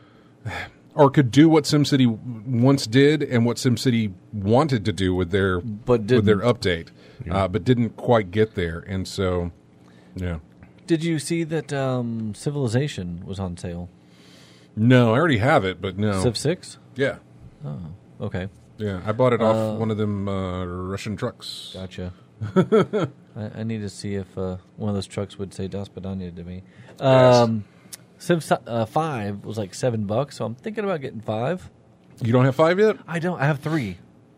A: or could do what SimCity once did and what SimCity wanted to do with their
C: but
A: with their update, yeah. uh, but didn't quite get there. And so, yeah.
C: Did you see that um, Civilization was on sale?
A: No, I already have it, but no.
C: Civ six?
A: Yeah.
C: Oh, okay.
A: Yeah, I bought it off
C: uh,
A: one of them uh, Russian trucks.
C: Gotcha. I, I need to see if uh, one of those trucks would say Das Padania to me. Um, Civ uh, five was like seven bucks, so I'm thinking about getting five.
A: You don't have five yet?
C: I don't. I have three.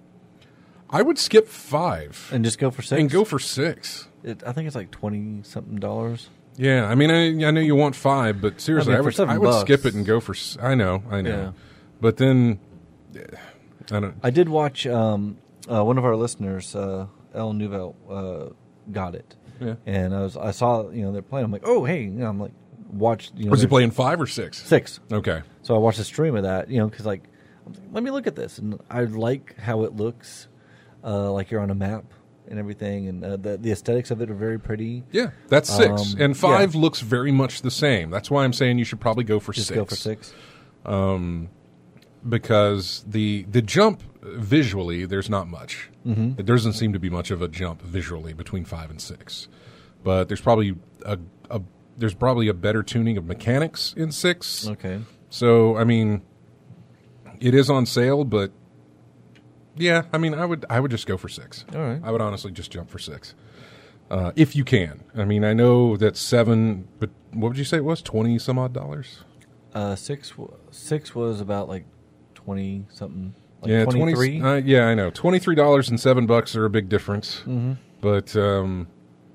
A: I would skip five
C: and just go for six.
A: And go for six.
C: It, I think it's like twenty something dollars.
A: Yeah, I mean, I, I know you want five, but seriously, I, mean, I would I would
C: bucks.
A: skip it and go for. I know, I know,
C: yeah.
A: but then I don't.
C: I did watch um, uh, one of our listeners, uh, El Nouvel, uh, got it,
A: yeah,
C: and I was I saw you know they're playing. I'm like, oh hey, you know, I'm like, watch. You know,
A: was he playing five or six?
C: Six.
A: Okay.
C: So I watched a stream of that, you know, because like, like, let me look at this, and I like how it looks, uh, like you're on a map. And everything, and uh, the the aesthetics of it are very pretty.
A: Yeah, that's six,
C: um,
A: and five
C: yeah.
A: looks very much the same. That's why I'm saying you should probably go for
C: Just
A: six.
C: go for six,
A: um, because the the jump visually, there's not much.
C: Mm-hmm.
A: There doesn't seem to be much of a jump visually between five and six, but there's probably a, a there's probably a better tuning of mechanics in six.
C: Okay,
A: so I mean, it is on sale, but. Yeah, I mean, I would I would just go for six.
C: All right.
A: I would honestly just jump for six, uh, if you can. I mean, I know that seven, but what would you say it was? Twenty some odd dollars.
C: Uh, six six was about like twenty something. Like
A: yeah,
C: twenty-three.
A: twenty. Uh, yeah, I know. Twenty three dollars and seven bucks are a big difference.
C: Mm-hmm.
A: But um,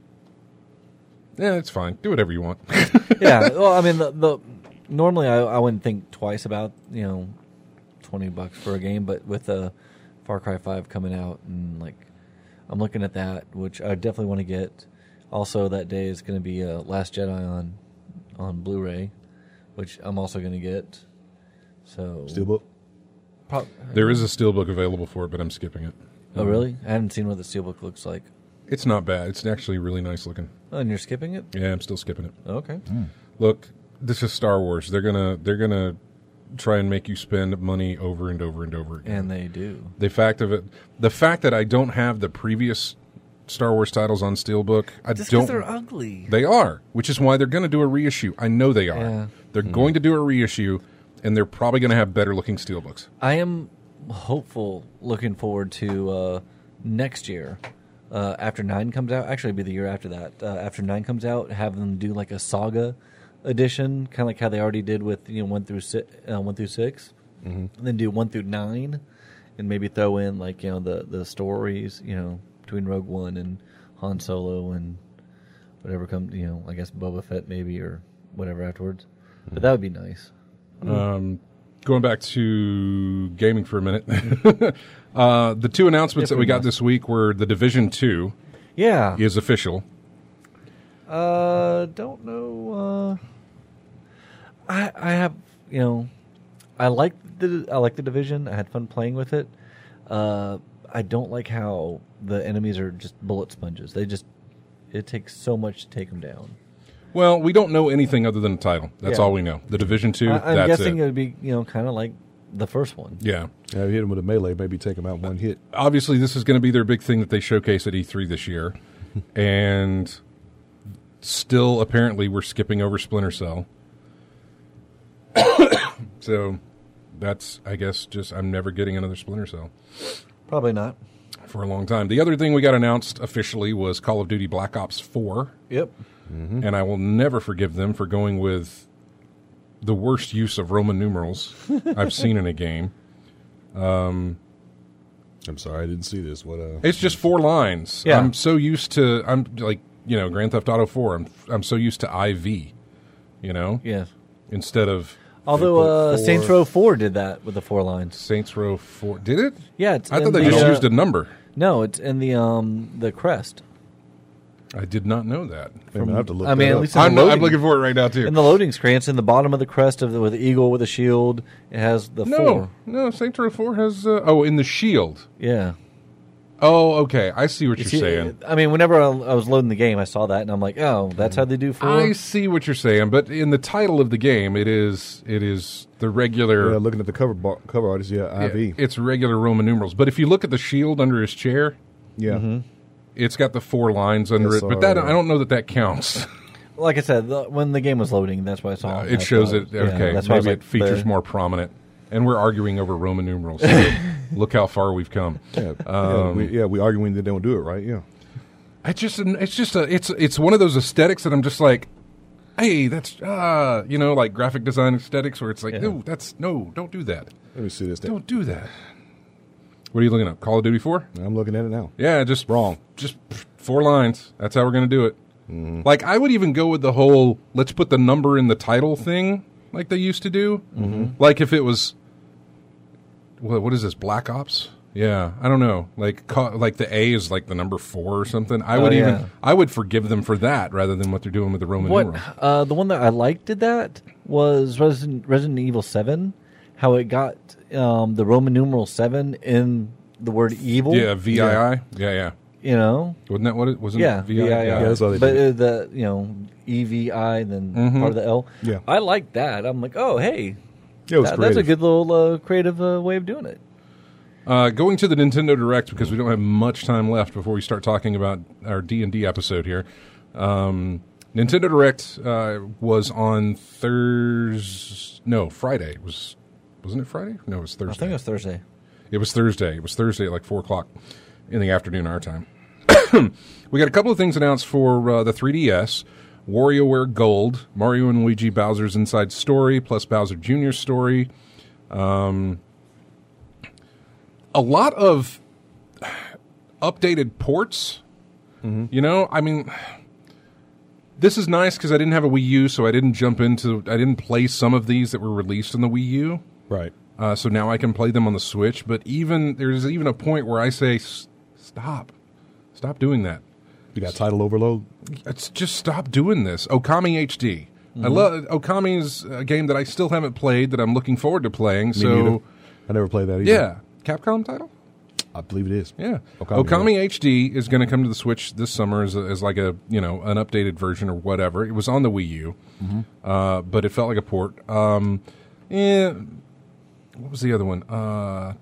A: yeah, it's fine. Do whatever you want.
C: Yeah. Well, I mean, the, the normally I, I wouldn't think twice about you know twenty bucks for a game, but with the Far Cry five coming out, and like I'm looking at that, which I definitely want to get. Also, that day is going to be uh, Last Jedi on on Blu-ray, which I'm also going to get. So
B: Steelbook.
C: Pro-
A: There is a steelbook available for it, but I'm skipping it.
C: Oh, really? I haven't seen what the steelbook looks like.
A: It's not bad. It's actually really nice looking.
C: Oh, and you're skipping it?
A: Yeah, I'm still skipping it.
C: Okay.
B: Mm.
A: Look, this is Star Wars. They're gonna they're gonna. try and make you spend money over and over and over again.
C: And they do.
A: The fact of it, the fact that I don't have the previous Star Wars titles on Steelbook, I
C: Just
A: don't.
C: because they're ugly.
A: They are, which is why they're going to do a reissue. I know they are.
C: Yeah.
A: They're
C: Mm.
A: going to do a reissue, and they're probably going to have better looking Steelbooks.
C: I am hopeful, looking forward to uh, next year. Uh, after nine comes out, actually, it'll be the year after that. Uh, after nine comes out, have them do like a saga edition, kind of like how they already did with you know one through six, uh, one through six,
A: mm-hmm.
C: and then do one through nine, and maybe throw in like you know the, the stories you know between Rogue One and Han Solo and whatever comes you know I guess Boba Fett maybe or whatever afterwards, mm-hmm. but that would be nice.
A: Um, going back to gaming for a minute, uh, the two announcements
C: Yeah,
A: that we got
C: nice.
A: this week were the Division Two
C: Yeah,
A: is official.
C: Uh, don't know. Uh, I I have you know, I like the I like the Division. I had fun playing with it. Uh, I don't like how the enemies are just bullet sponges. They just it takes so much to take them down.
A: Well, we don't know anything other than the title. That's
C: Yeah.
A: all we know. The Division Two.
C: I, I'm
A: that's
C: guessing
A: it.
C: it would be you know kind of like the first one.
A: Yeah.
B: Yeah, if you hit them with a melee, maybe take them out in one hit.
A: Obviously, this is going to be their big thing that they showcase at E three this year, and still, apparently, we're skipping over Splinter Cell. So that's, I guess, just I'm never getting another Splinter Cell
C: Probably not.
A: for a long time. The other thing we got announced officially was Call of Duty Black Ops four,
C: Yep.
B: Mm-hmm.
A: and I will never forgive them for going with the worst use of Roman numerals I've seen in a game. Um,
B: I'm sorry, I didn't see this. What? Uh,
A: It's just four lines.
C: Yeah.
A: I'm so used to I'm like you know Grand Theft Auto four. I'm I'm so used to I V, you know,
C: Yes.
A: instead of
C: Although uh,
B: four.
C: Saints Row four did that with the four lines.
A: Saints Row four. Did it?
C: Yeah, it's
A: I
C: in
A: thought they
C: the,
A: just
C: uh,
A: used a number.
C: No, it's in the um the crest.
A: I did not know that.
B: Man, I have to look.
C: I mean,
B: that
C: at
B: up.
C: least in
A: I'm,
C: the
A: I'm
C: loading,
A: looking for it right now too.
C: in the loading screen, it's in the bottom of the crest of the, with the eagle with a shield. It has the
A: no,
C: four.
A: no. Saints Row four has uh, oh in the shield.
C: Yeah.
A: Oh, okay. I see what you're
C: See,
A: saying.
C: I mean, whenever I, I was loading the game, I saw that, and I'm like, oh, that's how they do four.
A: I see what you're saying, but in the title of the game, it is it is the regular.
B: Yeah, looking at the cover bar, cover artist, yeah, I V.
A: Yeah, it's regular Roman numerals. But if you look at the shield under his chair,
B: Yeah.
C: Mm-hmm.
A: it's got the four lines under
B: Yes,
A: it. But that
B: uh,
A: I don't know that that counts.
C: Like I said, the, when the game was loading, that's what I saw.
A: Uh,
C: That's
A: it shows
C: why-
A: it.
C: yeah,
A: Okay,
C: that's why I was
A: maybe
C: like,
A: it features
C: the-
A: more prominent. And we're arguing over Roman numerals. So look how far we've come.
B: Yeah, yeah,
A: Um,
B: we, yeah, we arguing that they don't do it right. Yeah.
A: I just it's just a it's it's one of those aesthetics that I'm just like, hey, that's uh you know like graphic design aesthetics where it's like
C: Yeah.
A: no, that's no, don't do that,
B: Let me see this.
A: don't do that. What are you looking at? Call of Duty four?
B: I'm looking at it now.
A: Yeah, just
B: Wrong.
A: Just four lines. That's how we're gonna do it.
B: Mm-hmm.
A: Like I would even go with the whole let's put the number in the title thing, like they used to do. Mm-hmm. Like if it was, what what is this? Black Ops? Yeah, I don't know. Like ca- like the A is like the number four or something. I
C: Oh,
A: would
C: yeah.
A: even I would forgive them for that rather than what they're doing with the Roman
C: What
A: numerals.
C: uh, the one that I liked did that was Resident, Resident Evil seven. How it got um, the Roman numeral seven in the word evil.
A: Yeah, V I I. Yeah, yeah.
C: You know.
A: Wasn't that what it wasn't?
C: Yeah,
A: it
C: V I I.
A: Yeah.
B: Yeah, that's how they
C: but
B: did
C: uh, the you know E V I then
A: Mhm.
C: part of the L.
B: Yeah.
C: I like that. I'm like, oh hey,
B: Yeah, it was
C: that- that's a
B: creative.
C: good little uh, creative uh, way of doing it.
A: Uh, going to the Nintendo Direct because we don't have much time left before we start talking about our D and D episode here. Um, Nintendo Direct uh, was on Thursday. No, Friday. It was wasn't it Friday? No, it was Thursday.
C: I think it was Thursday.
A: It was Thursday. It was Thursday at like four o'clock in the afternoon our time. We got a couple of things announced for uh, the three D S. WarioWare Gold, Mario and Luigi Bowser's Inside Story, plus Bowser Junior's story. Um, a lot of updated ports. You know, I mean, this is nice because I didn't have a Wii U, so I didn't jump into, I didn't play some of these that were released on the Wii U.
B: Right.
A: Uh, so now I can play them on the Switch. But even there's even a point where I say, "S- stop, stop doing that.
B: You got title overload.
A: It's just stop doing this. Okami H D. I love Okami's a game that I still haven't played that I'm looking forward to playing.
B: Me
A: so
B: neither. I never played that either.
A: yeah, Capcom title.
B: I believe it is.
A: Yeah,
B: Okami,
A: Okami, H D is going to come to the Switch this summer as, a, as like a you know an updated version or whatever. It was on the Wii U, uh, but it felt like a port. Um, yeah, what was the other one? Uh,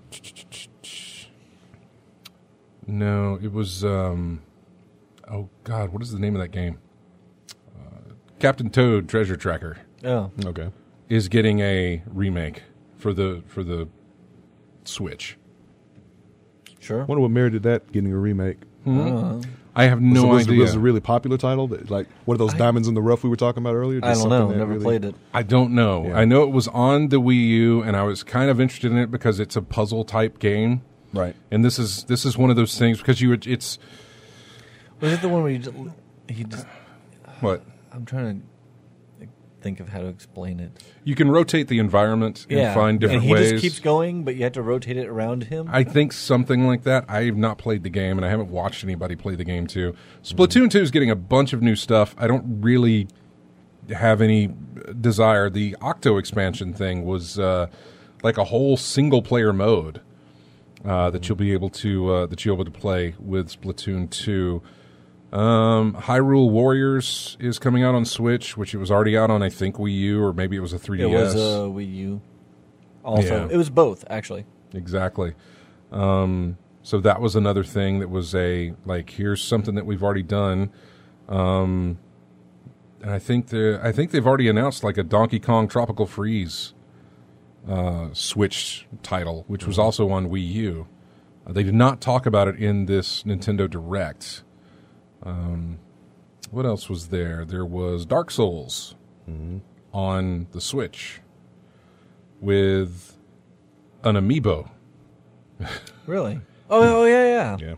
A: no, it was. Um, oh God, what is the name of that game? Uh, Captain Toad Treasure Tracker
C: Oh,
B: Okay.
A: is getting a remake for the for the Switch.
C: sure.
B: Wonder what merited that getting a remake.
C: Uh,
A: I have no
B: was, it-
A: idea.
B: Was it a really popular title? That, like one of those diamonds in the rough we were talking about earlier?
C: I
B: Just
C: don't know.
B: something that
C: Never
B: really-
C: played it.
A: I don't know.
B: Yeah.
A: I know it was on the Wii U, and I was kind of interested in it because it's a puzzle type game.
B: Right.
A: And this is this is one of those things because you would, it's
C: Was it the one where you just, he just?
A: what
C: I'm trying to think of how to explain it.
A: you can rotate the environment and
C: Yeah,
A: find different
C: and he
A: ways.
C: just keeps going, but you have to rotate it around him.
A: I think something like that. I have not played the game, and I haven't watched anybody play the game too. Splatoon two is getting a bunch of new stuff. I don't really have any desire. The Octo expansion thing was uh, like a whole single player mode uh, that you'll be able to uh, that you'll be able to play with Splatoon two. Um, Hyrule Warriors is coming out on Switch, which it was already out on I think Wii U or maybe it was a three D S.
C: It was uh, Wii U. Also,
A: Yeah.
C: it was both actually.
A: Exactly. Um, so that was another thing that was a like here's something that we've already done. Um, and I think they I think they've already announced like a Donkey Kong Tropical Freeze uh, Switch title, which was also on Wii U. Uh, they did not talk about it in this Nintendo Direct. Um, what else was there? There was Dark Souls on the Switch with an amiibo.
C: Really? Oh, oh yeah, yeah.
B: Yeah.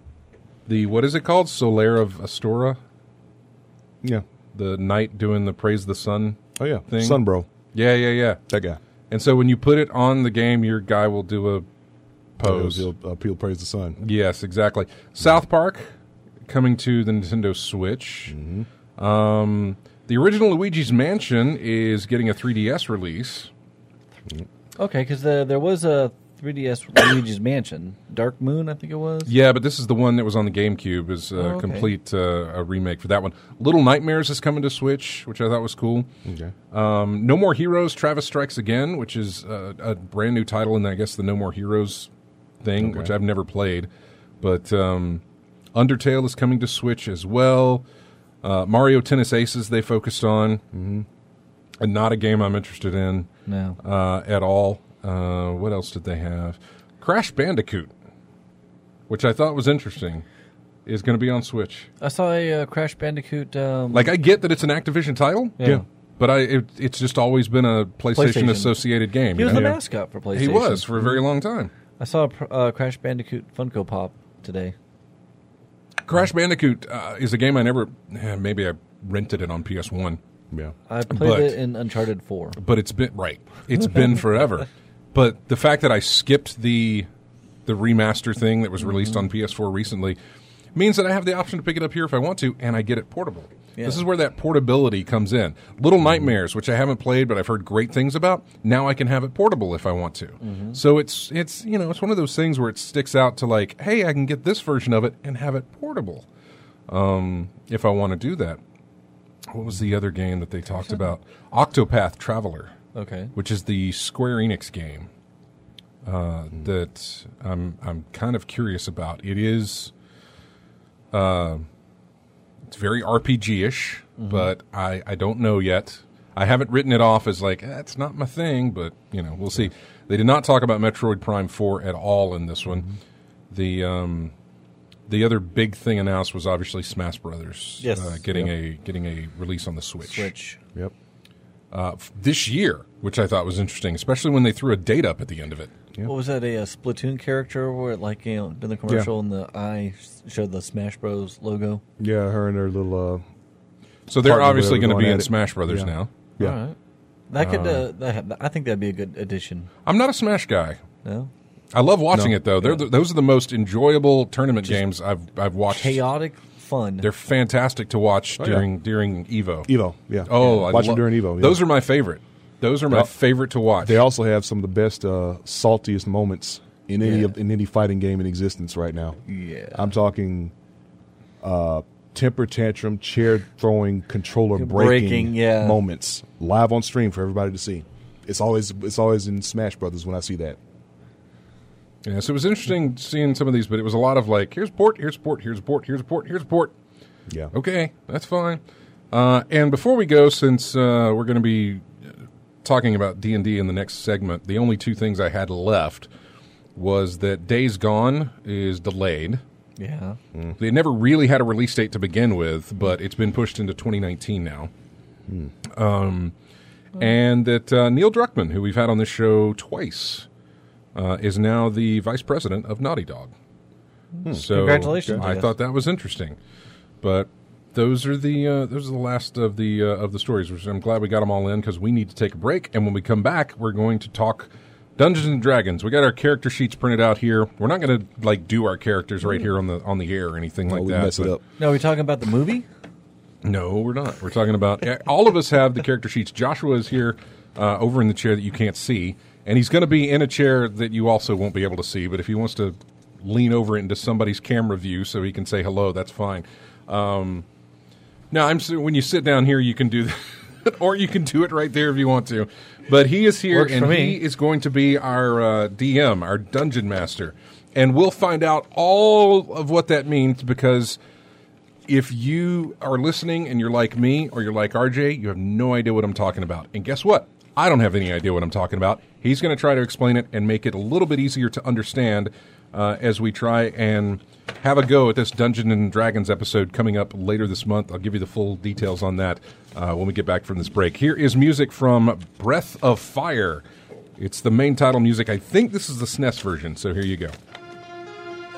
A: The what is it called? Solaire of Astora.
B: Yeah.
A: The knight doing the praise the sun.
B: Oh, yeah.
A: Thing.
B: Sun Bro.
A: Yeah, yeah, yeah.
B: That guy.
A: And so when you put it on the game, your guy will do a pose.
B: He'll, uh, he'll praise the sun.
A: Yes, exactly. South Park coming to the Nintendo Switch.
B: Mm-hmm.
A: Um, the original Luigi's Mansion is getting a three D S release.
C: Okay, because the, there was a three D S Luigi's Mansion. Dark Moon, I think it was.
A: Yeah, but this is the one that was on the GameCube. Is a
C: Oh, okay.
A: complete uh, a remake for that one. Little Nightmares is coming to Switch, which I thought was cool.
B: Okay.
A: Um, No More Heroes, Travis Strikes Again, which is uh, a brand new title in, I guess, the No More Heroes thing,
B: Okay.
A: which I've never played. But um, Undertale is coming to Switch as well. Uh, Mario Tennis Aces they focused on, mm-hmm. and not a game I'm interested in
C: No.
A: uh, at all. Uh, what else did they have? Crash Bandicoot, which I thought was interesting, is going to be on Switch.
C: I saw a uh, Crash Bandicoot. Um,
A: Like, I get that it's an Activision title,
C: Yeah. Yeah.
A: but I it, it's just always been a PlayStation,
C: PlayStation.
A: associated game.
C: he
A: you
C: was
A: know?
C: the mascot for PlayStation.
A: He was for a very long time.
C: I saw a pr- uh, Crash Bandicoot Funko Pop today.
A: Crash Bandicoot uh, is a game I never. eh, maybe I rented it on P S one,
B: Yeah.
C: I played
A: But-
C: it in Uncharted four.
A: but it's been right. It's been forever. But the fact that I skipped the the remaster thing that was released on P S four recently means that I have the option to pick it up here if I want to, and I get it portable.
C: Yeah.
A: This is where that portability comes in. Little Nightmares, which I haven't played, but I've heard great things about. Now I can have it portable if I want to. So it's it's you know it's one of those things where it sticks out to like, hey, I can get this version of it and have it portable um, if I want to do that. What was the other game that they talked about? Octopath Traveler,
C: Okay.
A: which is the Square Enix game uh, that I'm I'm kind of curious about. It is, uh, it's very R P G-ish, but I, I don't know yet. I haven't written it off as like that's not my thing, but you know we'll see. They did not talk about Metroid Prime four at all in this one. The um, the other big thing announced was obviously Smash Brothers
C: Yes.
A: uh, getting
B: Yep.
A: a getting a release on the Switch.
C: Switch.
B: Yep.
A: Uh, f- this year, which I thought was interesting, especially when they threw a date up at the end of it.
B: Yeah.
C: What was that? A, a Splatoon character where, it, like, you know, in the commercial and the eye showed the Smash Bros. Logo?
B: Yeah, her and her little. Uh,
A: So they're
B: Partner,
A: obviously
B: whatever,
A: going to be
B: going
A: in
B: at it.
A: Smash Brothers
B: Yeah.
A: now.
B: yeah.
C: All right. That could. Uh, that, I think that'd be a good addition.
A: I'm not a Smash guy.
C: No.
A: I love watching
B: No.
A: it though. They're the, those are the most enjoyable tournament games I've I've watched.
C: Chaotic fun.
A: They're fantastic to watch
B: yeah.
A: during during Evo.
B: Evo. Yeah.
A: Oh,
B: yeah.
A: I
B: watch
A: lo-
B: them during Evo. Yeah.
A: Those are my favorite. Those are my
B: Well,
A: favorite to watch.
B: They also have some of the best, uh, saltiest moments in any
C: Yeah.
B: of, in any fighting game in existence right now.
C: Yeah.
B: I'm talking uh, temper tantrum, chair throwing, controller
C: You're
B: breaking,
C: breaking, yeah.
B: moments live on stream for everybody to see. It's always it's always in Smash Brothers when I see that.
A: Yeah, so it was interesting seeing some of these, but it was a lot of like, here's port, here's port, here's port, here's port, here's port.
B: Yeah.
A: Okay, that's fine. Uh, and before we go, since uh, we're going to be talking about D and D in the next segment, the only two things I had left was that Days Gone is delayed.
C: yeah.
A: They never really had a release date to begin with, but it's been pushed into twenty nineteen now. Um, and that uh, Neil Druckmann, who we've had on this show twice, uh, is now the vice president of Naughty Dog. So
C: Congratulations, I
A: I
C: guess.
A: thought that was interesting. But those are the uh, those are the last of the uh, of the stories. Which I'm glad we got them all in because we need to take a break. And when we come back, we're going to talk Dungeons and Dragons. We got our character sheets printed out here. We're not going to like do our characters right here on the on the air or anything
B: Oh,
A: like
B: we
A: that.
B: mess it
A: but-
B: up.
C: No, are we talking about the movie?
A: No, we're not. We're talking about yeah, all of us have the character sheets. Joshua is here uh, over in the chair that you can't see, and he's going to be in a chair that you also won't be able to see. But if he wants to lean over into somebody's camera view so he can say hello, that's fine. Um, now, I'm s- when you sit down here, you can do that, or you can do it right there if you want to. But he is here,
C: Works
A: and
C: for me.
A: he is going to be our uh, D M, our dungeon master, and we'll find out all of what that means because. If you are listening and you're like me or you're like R J, you have no idea what I'm talking about. And guess what? I don't have any idea what I'm talking about. He's going to try to explain it and make it a little bit easier to understand uh, as we try and have a go at this Dungeons and Dragons episode coming up later this month. I'll give you the full details on that uh, when we get back from this break. Here is music from Breath of Fire. It's the main title music. I think this is the S N E S version, so here you go.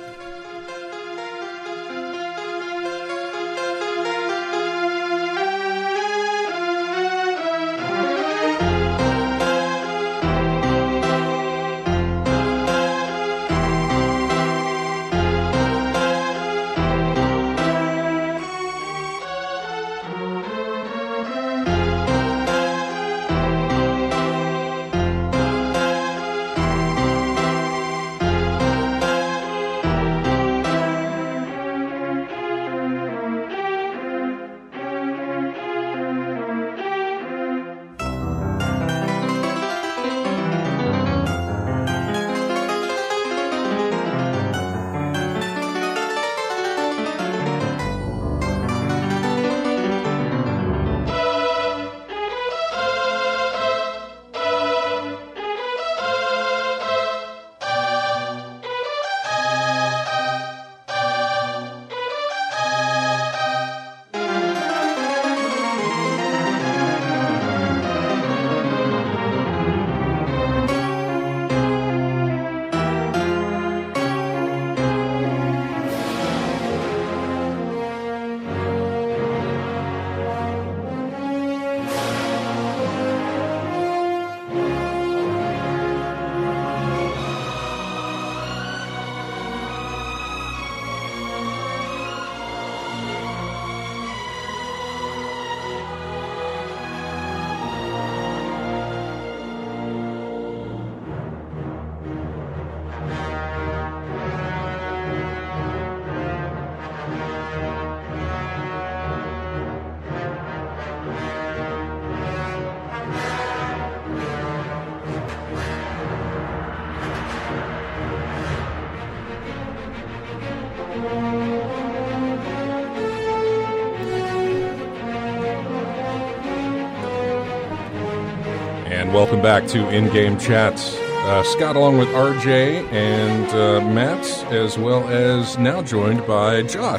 A: welcome back to In-Game Chats. Uh, Scott along with R J and uh, Matt, as well as now joined by Josh,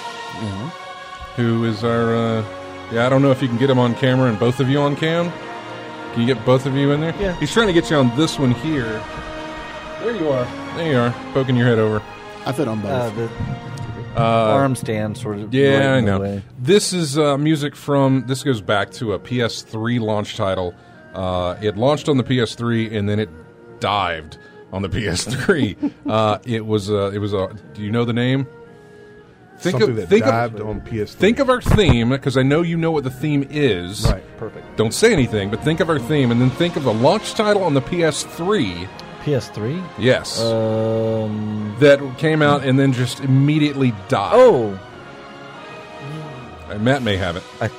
A: mm-hmm. who is our, uh, yeah, I don't know if you can get him on camera and both of you on cam. Can you get both of you in there?
C: Yeah.
A: He's trying to get you on this one here. There you are. There you are, poking your head over.
E: I fit on both.
C: Uh, the
A: Uh,
C: arm stand sort of.
A: Yeah,
C: right
A: I
C: in the
A: know.
C: way.
A: This is uh, music from, this goes back to a P S three launch title. Uh, it launched on the P S three and then it dived on the P S three. uh, it was uh, it was a. Do you know the name? Think
B: Something
A: of
B: that
A: think
B: dived
A: of,
B: on P S three.
A: Think of our theme, because I know you know what the theme is.
B: Right.
C: Perfect.
A: Don't say anything, but think of our theme, and then think of the launch title on the P S three.
C: P S three?
A: Yes.
C: Um.
A: That came out and then just immediately died.
C: Oh.
A: Uh, Matt may have it.
C: I,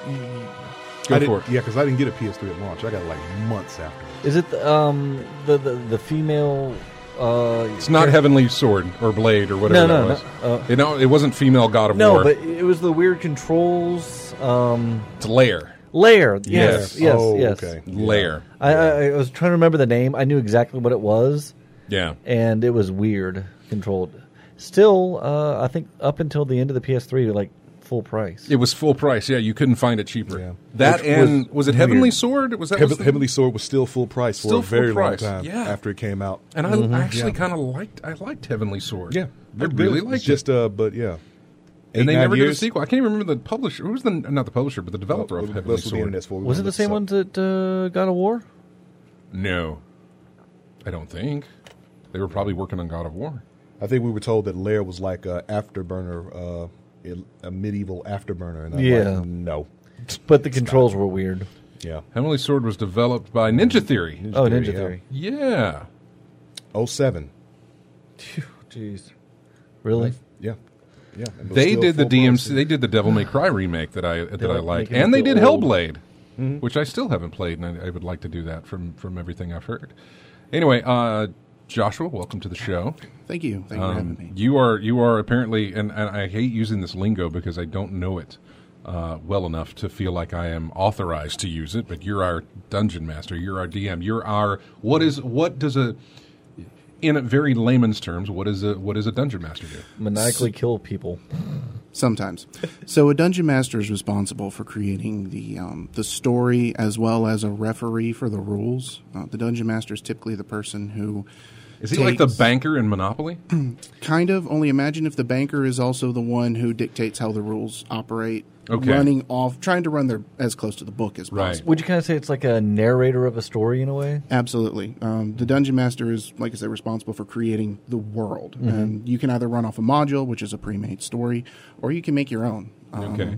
A: Go
B: I
A: for
B: didn't-
A: it.
B: Yeah, because I didn't get a P S three at launch. I got it like months after.
C: is it the, um the the, the female? Uh,
A: It's not Heavenly Sword or Blade or whatever
C: No, no,
A: that was.
C: no. Uh,
A: You know, it wasn't female God of
C: no,
A: War.
C: but it was the weird controls. Um,
A: It's Lair.
C: layer. Yes.
A: Yes.
C: Yes.
B: Oh,
C: yes.
B: okay.
A: Lair.
C: I, I, I was trying to remember the name. I knew exactly what it was,
A: Yeah.
C: and it was weird controlled. Still, uh, I think up until the end of the P S three, like full price.
A: It was full price. Yeah, you couldn't find it cheaper.
B: Yeah.
A: That
B: Which
A: and was,
B: was
A: it Heavenly
B: weird.
A: Sword? Was that
B: Heaven,
A: was the-
B: Heavenly Sword was still full price for
A: Still
B: a very
A: full
B: long
A: price,
B: time
A: yeah.
B: after it came out.
A: And I, I actually
B: Yeah.
A: kind of liked. I liked Heavenly Sword.
B: Yeah,
A: I
B: they're
A: really
B: good.
A: liked
B: It's just
A: it.
B: uh, but yeah,
A: And they
B: Eight, nine
A: never did a
B: years.
A: sequel. I can't even remember the publisher. Who was the not the publisher, but the developer
B: Well,
A: of
B: that's
A: Heavenly
B: what the
A: Sword?
B: internet's for. We
C: Was it
B: wanna
C: the same
B: look
C: ones that uh, God of War?
A: No, I don't think they were probably working on God of War.
B: up. I think we were told that Lair was like a afterburner, uh, a medieval afterburner, and I'm
C: Yeah.
B: like, no,
C: But the controls were weird.
B: yeah,
A: Heavenly Sword was developed by Ninja Theory.
C: Oh,
B: Theory,
C: Ninja
B: yeah.
C: Theory.
A: Yeah.
B: oh seven,
C: Phew, jeez. Really?
B: yeah, yeah. and it was
A: They
B: still
A: did the
B: full
A: D M
B: price.
A: C. They did the Devil May Cry remake that I that I
C: like
A: like,
C: making
A: and they
C: it
A: did
C: old.
A: Hellblade,
B: Mm-hmm.
A: which I still haven't played, and I, I would like to do that from from everything I've heard. Anyway, uh, Joshua, welcome to the show.
E: Thank you. Thank you for having
A: Um,
E: me.
A: you are you are apparently, and, and I hate using this lingo because I don't know it uh, well enough to feel like I am authorized to use it. But you're our dungeon master. You're our D M. You're our what is what does a in a very layman's terms, what is a what does a dungeon master do?
C: Maniacally kill people.
E: Sometimes. So a dungeon master is responsible for creating the um, the story as well as a referee for the rules. Uh, the dungeon master is typically the person who
A: Is he like the
E: takes-
A: banker in Monopoly?
E: kind of. Only imagine if the banker is also the one who dictates how the rules operate.
A: Okay.
E: Running off, trying to run their as close to the book as
A: Right.
E: possible.
C: Would you kind of say it's like a narrator of a story in a way?
E: Absolutely. Um, the dungeon master is, like I said, responsible for creating the world. And you can either run off a module, which is a pre-made story, or you can make your own. Um,
A: Okay.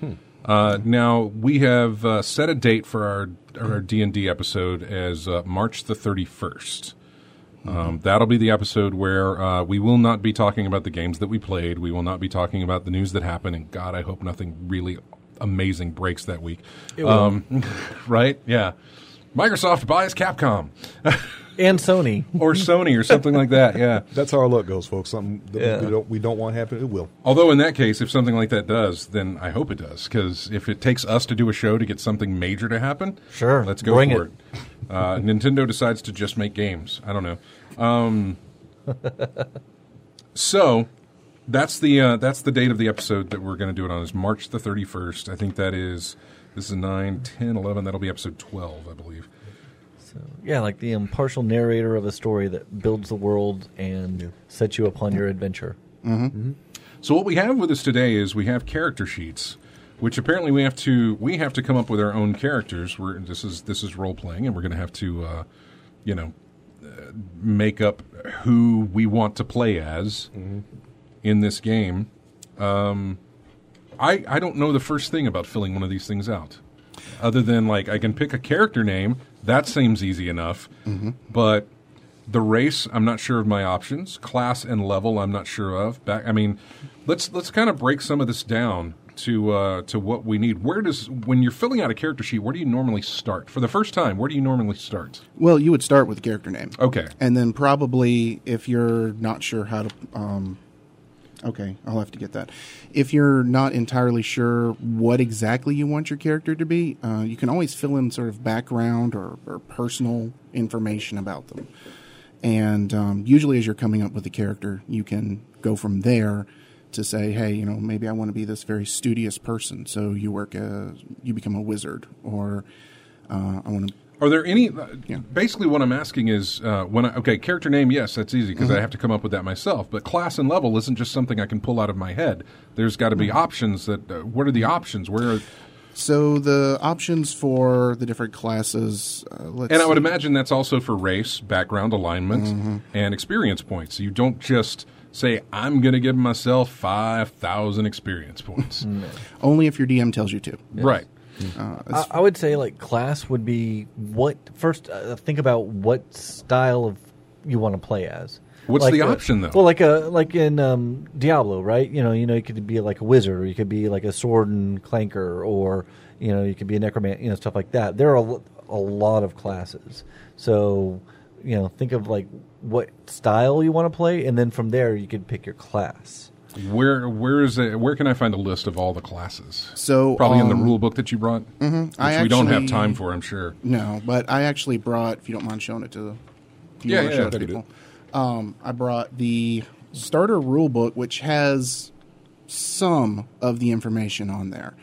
A: Uh, now we have uh, set a date for our our D and D episode as uh, March the thirty-first. Um, that'll be the episode where uh, we will not be talking about the games that we played. We will not be talking about the news that happened. And God, I hope nothing really amazing breaks that week. Um, right? Yeah. Microsoft buys Capcom
C: And Sony.
A: or Sony or something like that. Yeah.
B: That's how our luck goes, folks. Something that
C: Yeah.
B: we don't we don't want to happen, it will.
A: Although in that case, if something like that does, then I hope it does. Because if it takes us to do a show to get something major to happen,
C: Sure,
A: let's go
C: bring
A: for
C: it.
A: it. Uh, Nintendo decides to just make games. I don't know. Um, so that's the uh, that's the date of the episode that we're going to do it on. Is March the thirty-first. I think that is this is nine, ten, eleven. That'll be episode twelve, I believe.
C: Yeah, like the impartial narrator of a story that builds the world and sets you upon your adventure.
A: So what we have with us today is we have character sheets, which apparently we have to we have to come up with our own characters. We're this is this is role playing, and we're going to have to, uh, you know, uh, make up who we want to play as in this game. Um, I I don't know the first thing about filling one of these things out, other than like I can pick a character name. That seems easy enough, but the race, I'm not sure of my options. Class and level, I'm not sure of. Back, I mean, let's let's kind of break some of this down to uh, to what we need. Where does when you're filling out a character sheet, where do you normally start for the first time? Where do you normally start?
E: Well, you would start with a character name.
A: Okay,
E: And then probably, if you're not sure how to um, Okay, I'll have to get that. If you're not entirely sure what exactly you want your character to be, uh, you can always fill in sort of background or, or personal information about them. And um, usually as you're coming up with a character, you can go from there to say, hey, you know, maybe I want to be this very studious person. So you work, a, you become a wizard, or uh, I want to...
A: Are there any?
E: Yeah.
A: Basically, what I'm asking is, uh, when I, okay, character name, yes, that's easy because mm-hmm. I have to come up with that myself. But class and level isn't just something I can pull out of my head. There's got to be mm-hmm. options. That uh, what are the options? Where? Are,
E: so the options for the different classes. Uh, let's
A: and I would
E: see.
A: imagine that's also for race, background, alignment, mm-hmm. and experience points. You don't just say, I'm going to give myself five thousand experience points.
E: No. Only if your D M tells you to.
A: Yes. Right.
C: Uh, I, I would say like class would be what first uh, think about what style of you want to play as.
A: What's
C: like
A: the
C: a,
A: option though?
C: Well, like a like in um, Diablo, right? You know, you know, you could be like a wizard, or you could be like a sword and clanker, or you know, you could be a necromancer, you know, stuff like that. There are a, a lot of classes, so you know, think of like what style you want to play, and then from there you could pick your class.
A: Where where is it? Where can I find a list of all the classes?
E: So
A: probably
E: um,
A: in the rule book that you brought,
E: mm-hmm.
A: which
E: I
A: we don't have
E: actually,
A: time for, I'm sure.
E: No, but I actually brought. If you don't mind showing it to the, if you
A: yeah,
E: want to
A: yeah,
E: show it to people. Um, I brought the starter rule book, which has some of the information on there.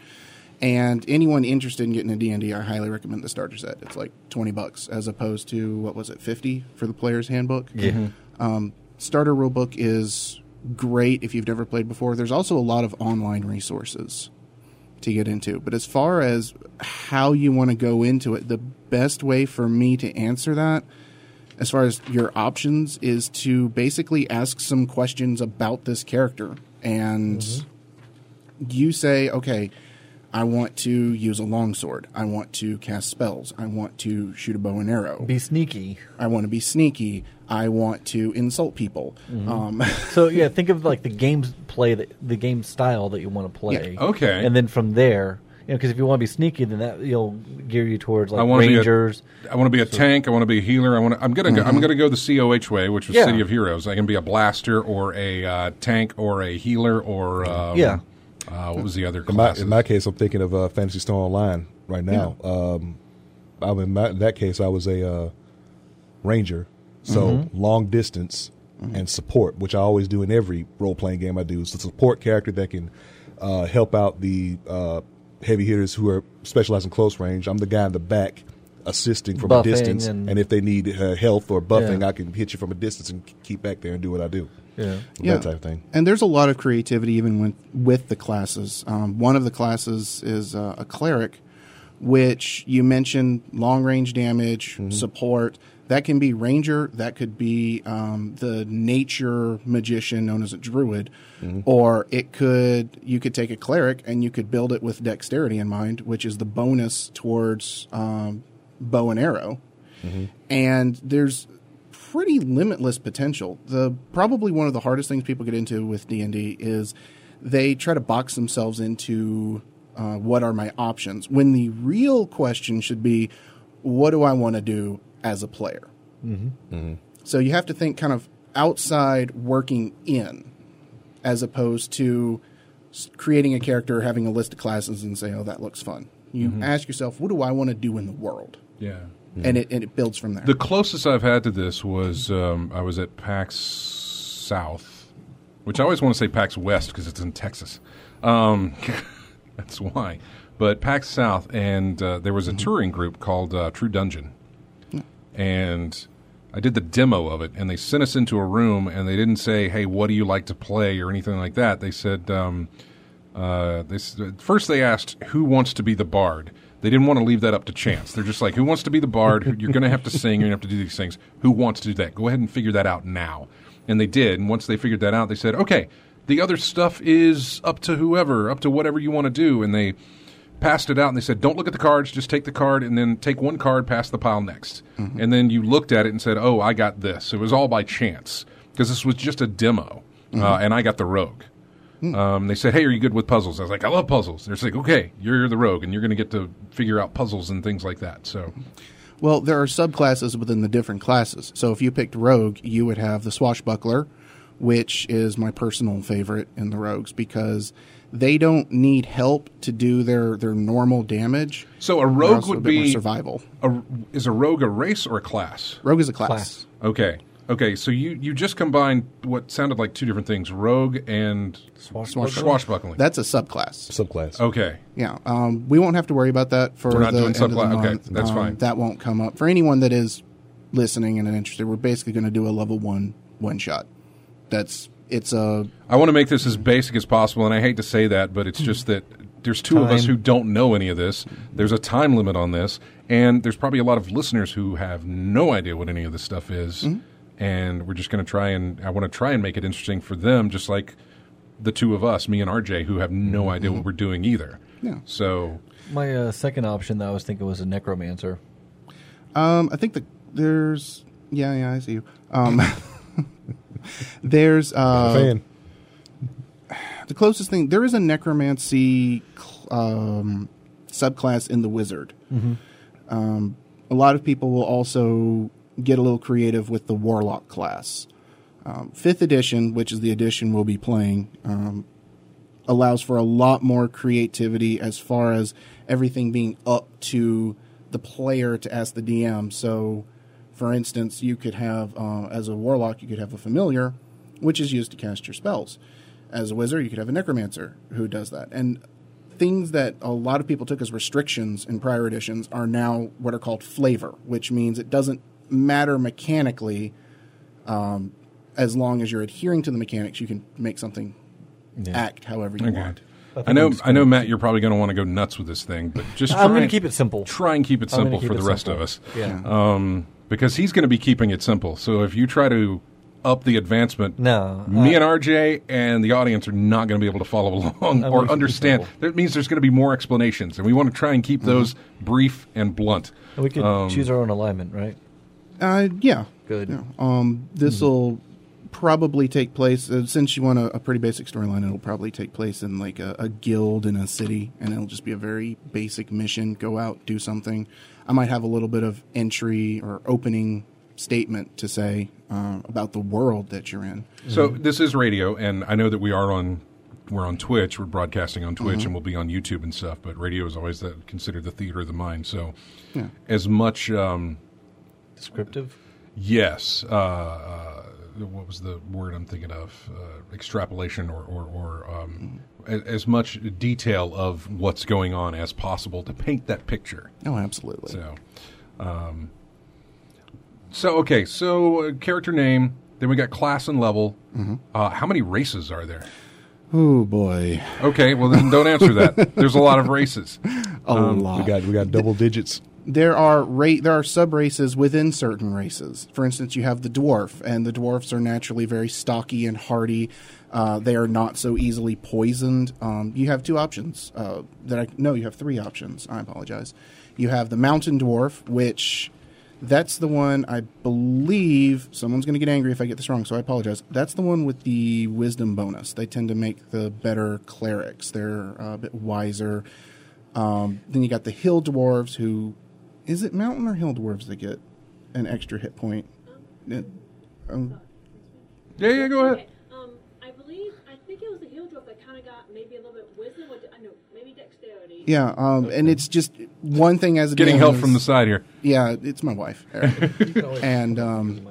E: And anyone interested in getting a D and D, I highly recommend the starter set. It's like twenty bucks as opposed to, what was it, fifty for the player's handbook?
C: Yeah.
A: Mm-hmm.
E: Um, starter rule book is great if you've never played before. There's also a lot of online resources to get into. But as far as how you want to go into it, the best way for me to answer that, as far as your options, is to basically ask some questions about this character. And mm-hmm. you say, okay, I want to use a longsword. I want to cast spells. I want to shoot a bow and arrow.
C: Be sneaky.
E: I want to be sneaky. I want to insult people.
C: Mm-hmm.
E: Um,
C: so yeah, think of like the game play, that, the game style that you want to play.
A: Yeah. Okay.
C: And then from there, you know, because if you want to be sneaky, then that you'll gear you towards like
A: I want
C: rangers.
A: To be a, I want to be a so, tank. I want to be a healer. I want. To, I'm gonna. Mm-hmm. Go, I'm gonna go the C O H way, which was
C: yeah.
A: City of Heroes. I can be a blaster or a uh, tank or a healer or um,
C: yeah.
A: Uh, what was the other
B: in my,
A: classes?
B: in my case, I'm thinking of uh, Phantasy Star Online right now. Yeah. Um, I mean, in, my, in that case, I was a uh, ranger, so mm-hmm. long distance mm-hmm. and support, which I always do in every role-playing game I do. It's a support character that can uh, help out the uh, heavy hitters who are specialized in close range. I'm the guy in the back assisting from
C: buffing
B: a distance, and, and if they need uh, health or buffing,
C: yeah.
B: I can hit you from a distance and keep back there and do what I do.
C: Yeah.
E: yeah,
B: that type of thing.
E: And there's a lot of creativity even with, with the classes. Um, one of the classes is uh, a cleric, which you mentioned long range damage, mm-hmm. support. That can be ranger. That could be um, the nature magician known as a druid, mm-hmm. or it could you could take a cleric and you could build it with dexterity in mind, which is the bonus towards um, bow and arrow. Mm-hmm. And there's pretty limitless potential. The probably one of the hardest things people get into with D and D is they try to box themselves into uh, what are my options, when the real question should be, what do I want to do as a player?
C: Mm-hmm.
B: Mm-hmm.
E: So you have to think kind of outside working in, as opposed to creating a character, having a list of classes and say, oh, that looks fun. You mm-hmm. ask yourself, what do I want to do in the world?
A: Yeah.
E: Mm-hmm. And it and it builds from there.
A: The closest I've had to this was um, I was at PAX South, which I always want to say PAX West because it's in Texas. Um, that's why. But PAX South, and uh, there was a mm-hmm. touring group called uh, True Dungeon. Yeah. And I did the demo of it, and they sent us into a room, and they didn't say, hey, what do you like to play or anything like that. They said, um, uh, they, first they asked, who wants to be the bard? They didn't want to leave that up to chance. They're just like, who wants to be the bard? You're going to have to sing. You're going to have to do these things. Who wants to do that? Go ahead and figure that out now. And they did. And once they figured that out, they said, okay, the other stuff is up to whoever, up to whatever you want to do. And they passed it out, and they said, don't look at the cards. Just take the card, and then take one card, pass the pile next. Mm-hmm. And then you looked at it and said, oh, I got this. It was all by chance because this was just a demo, mm-hmm. uh, and I got the rogue. Um, they said, hey, are you good with puzzles? I was like, I love puzzles. They're like, okay, you're the rogue, and you're going to get to figure out puzzles and things like that. So,
E: well, there are subclasses within the different classes. So if you picked rogue, you would have the swashbuckler, which is my personal favorite in the rogues because they don't need help to do their, their normal damage.
A: So a
E: They're
A: rogue
E: also a
A: would
E: bit more
A: be
E: survival.
A: A, is a rogue a race or a class?
E: Rogue is a class.
C: Class.
A: Okay. Okay, so you, you just combined what sounded like two different things, rogue and
C: Swashbuckling?
A: swashbuckling.
E: That's a subclass.
B: Subclass.
A: Okay.
E: Yeah, um, we won't have to worry about that for
A: We're not
E: the
A: doing
E: end of the
A: subclass. Okay,
E: month.
A: that's
E: Um,
A: fine.
E: That won't come up for anyone that is listening and interested. We're basically going to do a level one one shot. That's it's a
A: I want to make this as basic as possible, and I hate to say that, but it's just that there's two of us
C: Time.
A: who don't know any of this. There's a time limit on this, and there's probably a lot of listeners who have no idea what any of this stuff is. And we're just going to try and I want to try and make it interesting for them, just like the two of us, me and R J, who have no idea what we're doing either.
E: Yeah.
A: So
C: My uh, second option that I was thinking was a necromancer.
E: Um, I think that there's yeah yeah I see you. Um, there's uh,
B: Fan.
E: the closest thing. There is a necromancy cl- um, subclass in the wizard. Um, a lot of people will also get a little creative with the warlock class. Um, fifth edition, which is the edition we'll be playing, um, allows for a lot more creativity as far as everything being up to the player to ask the D M. So, for instance, you could have, uh, as a warlock, you could have a familiar, which is used to cast your spells. As a wizard, you could have a necromancer who does that. And things that a lot of people took as restrictions in prior editions are now what are called flavor, which means it doesn't matter mechanically. Um, as long as you're adhering to the mechanics, you can make something
C: Yeah.
E: act however you
A: Okay.
E: want.
A: I know, I know, Matt. You're probably going to want to go nuts with this thing, but just try
C: I'm going to
A: and-
C: keep it simple.
A: Try and keep it
C: I'm gonna
A: simple
C: keep
A: for
C: it
A: the rest
C: simple.
A: of us.
C: Yeah.
A: Um, because he's going to be keeping it simple. So if you try to up the advancement,
C: No,
A: me
C: uh,
A: and R J and the audience are not going to be able to follow along
C: I'm
A: or
C: gonna keep it
A: understand.
C: simple.
A: That means there's going to be more explanations, and we want to try and keep those brief and blunt.
C: And we could
A: Um,
C: choose our own alignment, right?
E: Uh, yeah.
C: Good.
E: Yeah. Um, this will probably take place, uh, since you want a, a pretty basic storyline, it'll probably take place in like a, a guild in a city, and it'll just be a very basic mission. Go out, do something. I might have a little bit of entry or opening statement to say uh, about the world that you're in.
A: So this is radio, and I know that we are on. We're on Twitch. We're broadcasting on Twitch, and we'll be on YouTube and stuff. But radio is always the, considered the theater of the mind. So,
E: Yeah.
A: as much. Um,
C: Descriptive.
A: Yes. Uh, uh, what was the word I'm thinking of? Uh, extrapolation or, or, or um, a, as much detail of what's going on as possible to paint that picture.
E: Oh, absolutely.
A: So, um, so okay. So uh, character name. Then we got class and level. Uh, how many races are there?
E: Oh boy,
A: Okay. Well, then don't answer that. There's a lot of races.
E: a lot.
B: We got we got double digits.
E: There are ra- there are sub races within certain races. For instance, you have the dwarf, and the dwarfs are naturally very stocky and hardy. Uh, they are not so easily poisoned. Um, you have two options. Uh, that I no, you have three options. I apologize. You have the mountain dwarf, which that's the one I believe someone's going to get angry if I get this wrong, so I apologize. That's the one with the wisdom bonus. They tend to make the better clerics. They're uh, a bit wiser. Um, then you got the hill dwarves who. Is it mountain or hill dwarves that get an extra hit point? It- um,
A: Yeah. Yeah. Go ahead.
F: Okay. Um, I believe, I think it was the hill dwarf that kind of got maybe a little bit wisdom, or I know, maybe dexterity.
E: yeah, um, and it's just one thing as a
A: Getting
E: D M
A: help
E: is-
A: from the side here.
E: Yeah, it's my wife. and um,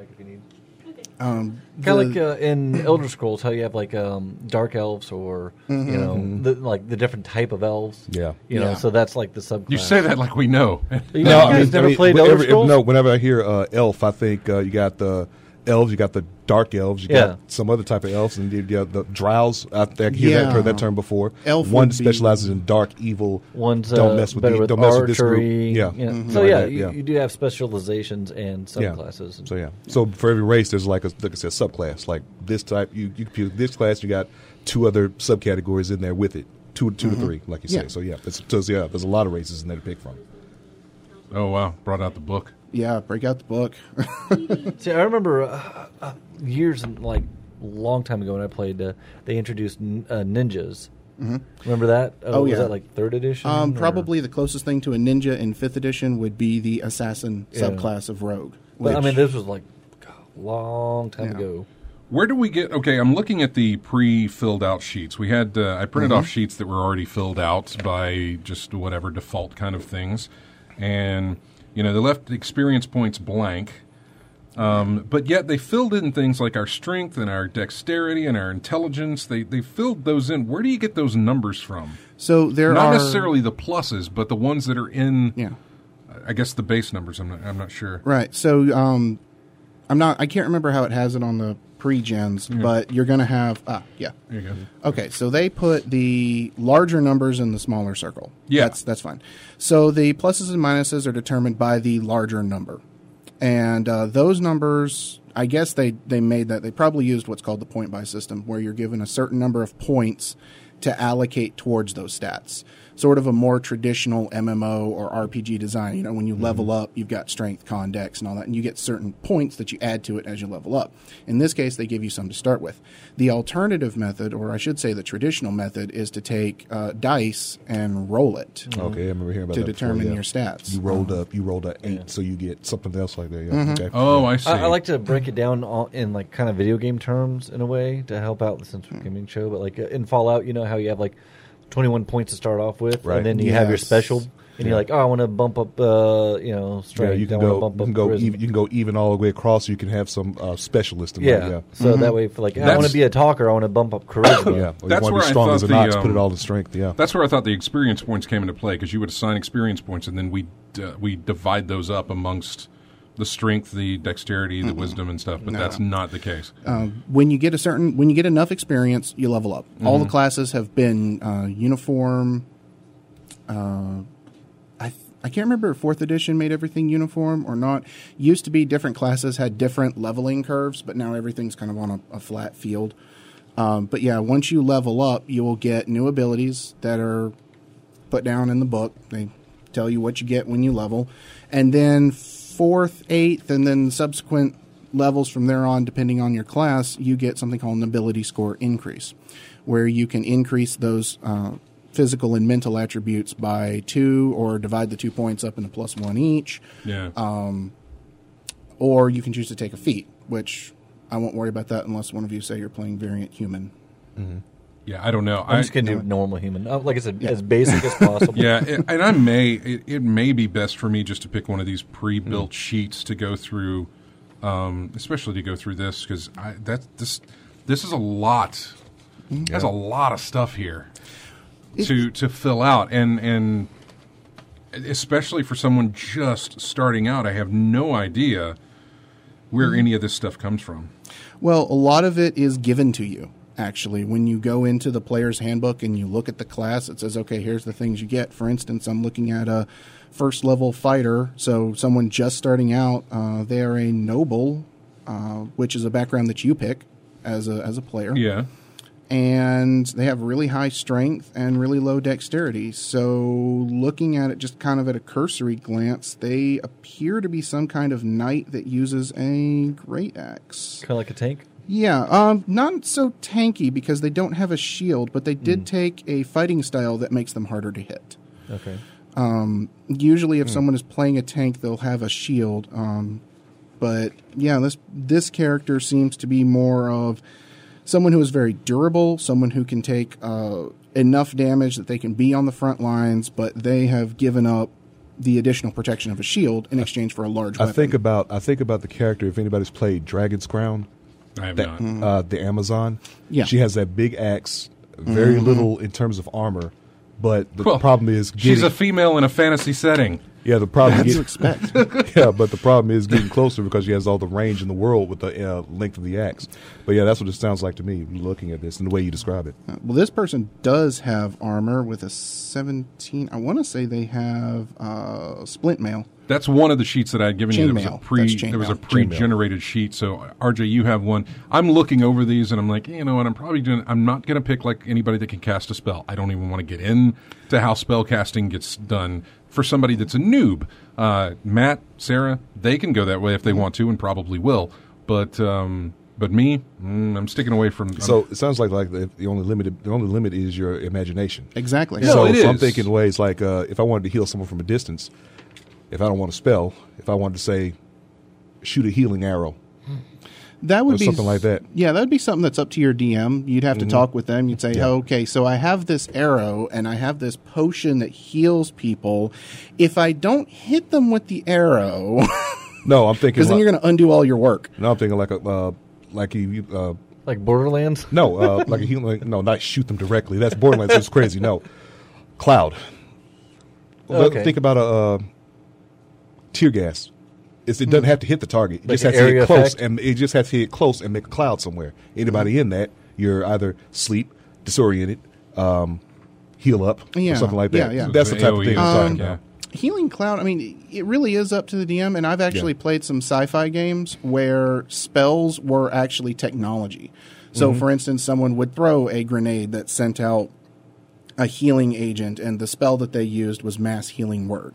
E: um,
C: Kind of
E: the-
C: like uh, in Elder Scrolls, how you have like um, dark elves, or you know, the, like the different type of elves.
B: Yeah.
C: You know,
E: Yeah.
C: so that's like the subclass.
A: You say that like we know.
C: You guys never played
B: whenever,
C: Elder Scrolls?
B: No, whenever I hear uh, elf, I think uh, you got the elves, you got the dark elves, you
C: Yeah.
B: got some other type of elves, and you got the drows. I think I hear that,
E: Yeah.
B: heard that term before.
E: Elf
B: One
E: would be-
B: specializes in dark, evil.
C: One's
B: don't
C: uh,
B: mess with
C: better
B: the,
C: with
B: don't mess with this group.
C: archery.
B: Yeah.
C: you know.
B: Mhm.
C: So
B: Like
C: yeah,
B: that,
C: you,
B: yeah.
C: you do have specializations and subclasses.
B: So yeah. So for every race, there's like a like I said, subclass. Like this type, you you pick this class, you got two other subcategories in there with it, two two to three, like you say.
E: Yeah.
B: So yeah, it's, so yeah, there's a lot of races in there to pick from.
A: Oh wow! Brought out the book.
E: yeah, break out the book.
C: See, I remember uh, uh, years and like long time ago when I played, uh, they introduced n- uh, ninjas. Mm-hmm. Remember that? Uh,
E: Oh,
C: was
E: yeah.
C: that like third edition?
E: um,
C: or-
E: probably the closest thing to a ninja in fifth edition would be the assassin
C: Yeah.
E: subclass of rogue.
C: But I
E: which-
C: mean, this was like God, a long time
E: Yeah.
C: ago.
A: Where do we get? Okay, I'm looking at the pre-filled out sheets. We had uh, I printed
E: Mm-hmm.
A: off sheets that were already filled out by just whatever default kind of things, and you know they left the experience points blank. Um, but yet they filled in things like our strength and our dexterity and our intelligence. They they filled those in. Where do you get those numbers from?
E: So there
A: Not
E: are
A: necessarily the pluses, but the ones that are in.
E: Yeah.
A: I guess the base numbers. I'm not. I'm not sure.
E: Right. So um, I'm not. I can't remember how it has it on the pre-gens, but you're going to have. Ah, yeah.
A: There you go.
E: Okay, so they put the larger numbers in the smaller circle.
A: Yeah.
E: That's that's fine. So the pluses and minuses are determined by the larger number. And uh, those numbers, I guess they, they made that. They probably used what's called the point buy system, where you're given a certain number of points to allocate towards those stats. Sort of a more traditional M M O or R P G design. You know, when you level up, you've got strength, con, dex, and all that, and you get certain points that you add to it as you level up. In this case, they give you some to start with. The alternative method, or I should say the traditional method, is to take uh, dice and roll it
B: Okay, I remember hearing about
E: to
B: that before,
E: determine
B: yeah.
E: your stats.
B: You rolled up. You rolled a eight, so you get something else like that. Yeah.
E: Mm-hmm.
B: Okay.
A: Oh, I see.
C: I, I like to break it down all in like kind of video game terms in a way to help out the Central Gaming Show. But like uh, in Fallout, you know how you have like twenty-one points to start off with,
B: Right.
C: and then you have your
E: Yes.
C: special, and
B: Yeah.
C: you're like, oh, I want to bump up, uh, you know,
B: Yeah,
C: strength.
B: you can
C: I wanna
B: go.
C: bump
B: You
C: up
B: can go.
C: charisma.
B: Even, you can go even all the way across. So you can have some uh, specialist in
C: Yeah.
B: there. Yeah.
C: So that way, for like, I
A: That's-
C: want to be a talker. I want to bump up charisma.
B: Yeah. Or
A: That's
B: you want
A: where
B: to
A: I
B: be strong
A: thought
B: as an
A: the,
B: ox. Put
A: um,
B: it all in strength. Yeah.
A: That's where I thought the experience points came into play because you would assign experience points and then we uh, we divide those up amongst the strength, the dexterity, the wisdom, and stuff. But
E: No.
A: that's not the case.
E: Um, when you get a certain, when you get enough experience, you level up. All
A: Mm-hmm.
E: the classes have been uh, uniform. Uh, I th- I can't remember if fourth edition made everything uniform or not. Used to be different classes had different leveling curves, but now everything's kind of on a, a flat field. Um, but yeah, once you level up, you will get new abilities that are put down in the book. They tell you what you get when you level, and then fourth, eighth, and then subsequent levels from there on, depending on your class, you get something called an ability score increase, where you can increase those uh, physical and mental attributes by two, or divide the two points up into plus one each,
A: Yeah.
E: or you can choose to take a feat, which I won't worry about that unless one of you say you're playing variant human.
A: yeah, I don't know.
C: I'm
A: I,
C: just gonna do normal human, uh, like I said, as basic as possible.
A: yeah, it, and I may it, it may be best for me just to pick one of these pre-built sheets to go through, um, especially to go through this because that this this is a lot. There's a lot of stuff here to to fill out, and and especially for someone just starting out, I have no idea where any of this stuff comes from.
E: Well, a lot of it is given to you, actually. When you go into the player's handbook and you look at the class, it says, okay, here's the things you get. For instance, I'm looking at a first level fighter, so someone just starting out, uh, they are a noble, uh, which is a background that you pick as a, as a player.
A: Yeah.
E: And they have really high strength and really low dexterity. So looking at it just kind of at a cursory glance, they appear to be some kind of knight that uses a great axe.
C: Kind of like a tank.
E: Yeah, um, not so tanky because they don't have a shield, but they did take a fighting style that makes them harder to hit.
C: Okay.
E: Usually if someone is playing a tank, they'll have a shield. Um, but yeah, this this character seems to be more of someone who is very durable, someone who can take uh, enough damage that they can be on the front lines, but they have given up the additional protection of a shield in exchange for a large
B: I
E: weapon.
B: think about I think about the character. If anybody's played Dragon's Crown,
A: I have
B: that,
A: not.
B: uh, the Amazon,
E: Yeah.
B: she has that big axe, very little in terms of armor, but the
A: Well,
B: problem is getting,
A: She's a female in a fantasy setting.
B: yeah the problem
E: What
B: is
E: do you expect?
B: yeah, but the problem is getting closer because she has all the range in the world with the uh, length of the axe. But yeah, that's what it sounds like to me looking at this and the way you describe it.
E: Well, this person does have armor with a seventeen. I want to say they have uh, splint mail.
A: That's one of the sheets that I had given you. There was a
E: Chainmail.
A: pre
E: That's chainmail.
A: there was a pre-generated sheet. So R J, you have one. I'm looking over these and I'm like, you know what? I'm probably doing. I'm not going to pick like anybody that can cast a spell. I don't even want to get into how spell casting gets done for somebody that's a noob. Uh, Matt, Sarah, they can go that way if they want to and probably will. But um, but me, mm, I'm sticking away from.
B: So it sounds like like the, the only limited the only limit is your imagination.
E: Exactly.
A: No,
B: so,
A: it
B: so I'm
A: is.
B: thinking ways like uh, if I wanted to heal someone from a distance, if I don't want to spell, if I wanted to say shoot a healing arrow,
E: That would
B: or
E: be
B: something like that.
E: Yeah, that would be something that's up to your D M. You'd have to
B: Mm-hmm.
E: talk with them. You'd say,
B: Yeah.
E: oh, okay, so I have this arrow and I have this potion that heals people. If I don't hit them with the arrow,
B: No, I'm thinking.
E: because then
B: Like,
E: you're going to undo all your work.
B: no, I'm thinking like a uh, like you. Uh,
C: Like Borderlands?
B: no, uh, like a healing. Like, no, not shoot them directly. That's Borderlands. It's crazy. No, cloud. Well,
C: Okay.
B: Think about a uh, tear gas. It's, it doesn't have to hit the target. It
C: Like
B: just
C: an
B: has to hit
C: area
B: close,
C: effect?
B: and it just has to hit close and make a cloud somewhere. Anybody in that, you're either sleep, disoriented, um, heal up,
E: Yeah,
B: or something like that.
E: yeah, yeah.
B: That's the type of thing I'm
E: Um,
B: talking about.
E: Healing Cloud, I mean, it really is up to the D M, and I've actually
B: Yeah.
E: played some sci-fi games where spells were actually technology. So, for instance, someone would throw a grenade that sent out a healing agent, and the spell that they used was Mass Healing Word.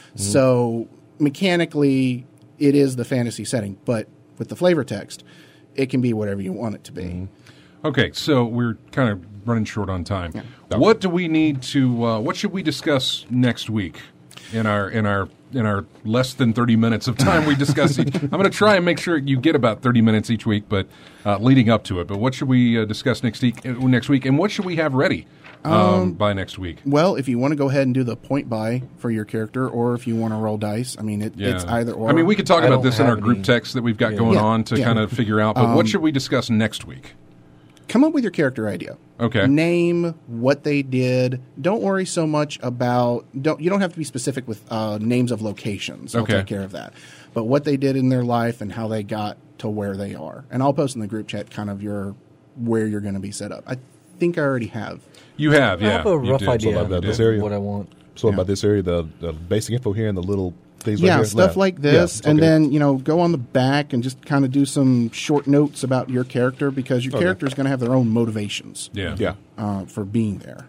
E: So, mechanically, it is the fantasy setting, but with the flavor text, it can be whatever you want it to be.
A: Okay, so we're kind of running short on time. What do we need to? Uh, what should we discuss next week in our in our in our less than thirty minutes of time we discuss each? I'm going to try and make sure you get about thirty minutes each week, but uh, leading up to it. But what should we uh, discuss next week? Uh, next week, and what should we have ready um, by next week?
E: Well, if you want to go ahead and do the point buy for your character, or if you want to roll dice, I mean, it, it's either or.
A: I mean, we could talk
C: I
A: about
C: don't
A: this in our
C: have
A: group
C: any-
A: text that we've got going
E: Yeah,
A: on to
E: yeah.
A: kind of figure out. But what should we discuss next week?
E: Come up with your character idea.
A: Okay.
E: Name what they did. Don't worry so much about. Don't you don't have to be specific with uh, names of locations. I'll
A: Okay.
E: take care of that. But what they did in their life and how they got to where they are. And I'll post in the group chat kind of your where you're going to be set up. I think I already have.
A: You have,
C: I
A: yeah.
C: have a
A: you
C: rough
A: did.
C: idea
B: So
C: of
B: about
A: You
B: this
A: did.
B: area?
C: what I want.
B: So
E: Yeah.
B: about this area, the, the basic info here and the little things. right
E: Yeah,
B: here?
E: stuff like this,
B: Yeah,
E: and
B: okay.
E: then you know go on the back and just kind of do some short notes about your character because your
B: Okay.
E: character is going to have their own motivations
A: Yeah.
B: yeah.
E: uh, for being there.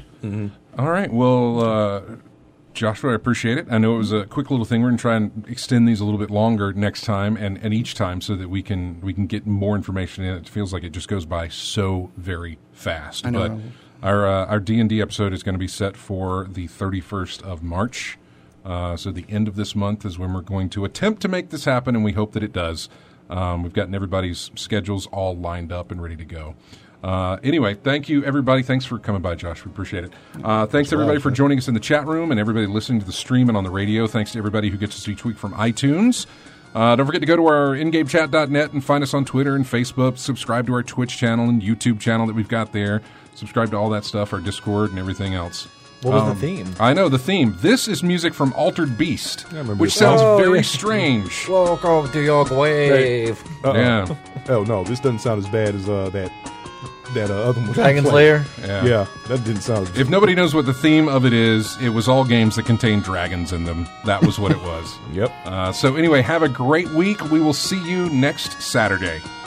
A: All right. Well, uh, Joshua, I appreciate it. I know it was a quick little thing. We're going to try and extend these a little bit longer next time and, and each time so that we can we can get more information in. It feels like it just goes by so very fast.
E: I know.
A: But our uh, our D and D episode is going to be set for the thirty-first of March. Uh, so the end of this month is when we're going to attempt to make this happen, and we hope that it does. Um, we've gotten everybody's schedules all lined up and ready to go. Uh, anyway, thank you, everybody. Thanks for coming by, Josh. We appreciate it. Uh, thanks, everybody, for joining us in the chat room and everybody listening to the stream and on the radio. Thanks to everybody who gets us each week from iTunes. Uh, don't forget to go to our in game chat dot net and find us on Twitter and Facebook. Subscribe to our Twitch channel and YouTube channel that we've got there. Subscribe to all that stuff, our Discord and everything else.
C: What was
A: Um,
C: the theme?
A: I know the theme. This is music from Altered Beast,
B: remember
A: which
B: this.
A: sounds
C: Oh,
A: very
C: yeah.
A: strange.
C: Welcome to your grave.
B: Uh-uh.
A: Yeah,
B: Oh no, this doesn't sound as bad as uh, that that uh, other one.
C: Dragon Slayer.
A: yeah.
B: Yeah, that didn't sound. As
A: If nobody knows what the theme of it is, it was all games that contained dragons in them. That was what it was.
B: Yep.
A: Uh, so anyway, have a great week. We will see you next Saturday.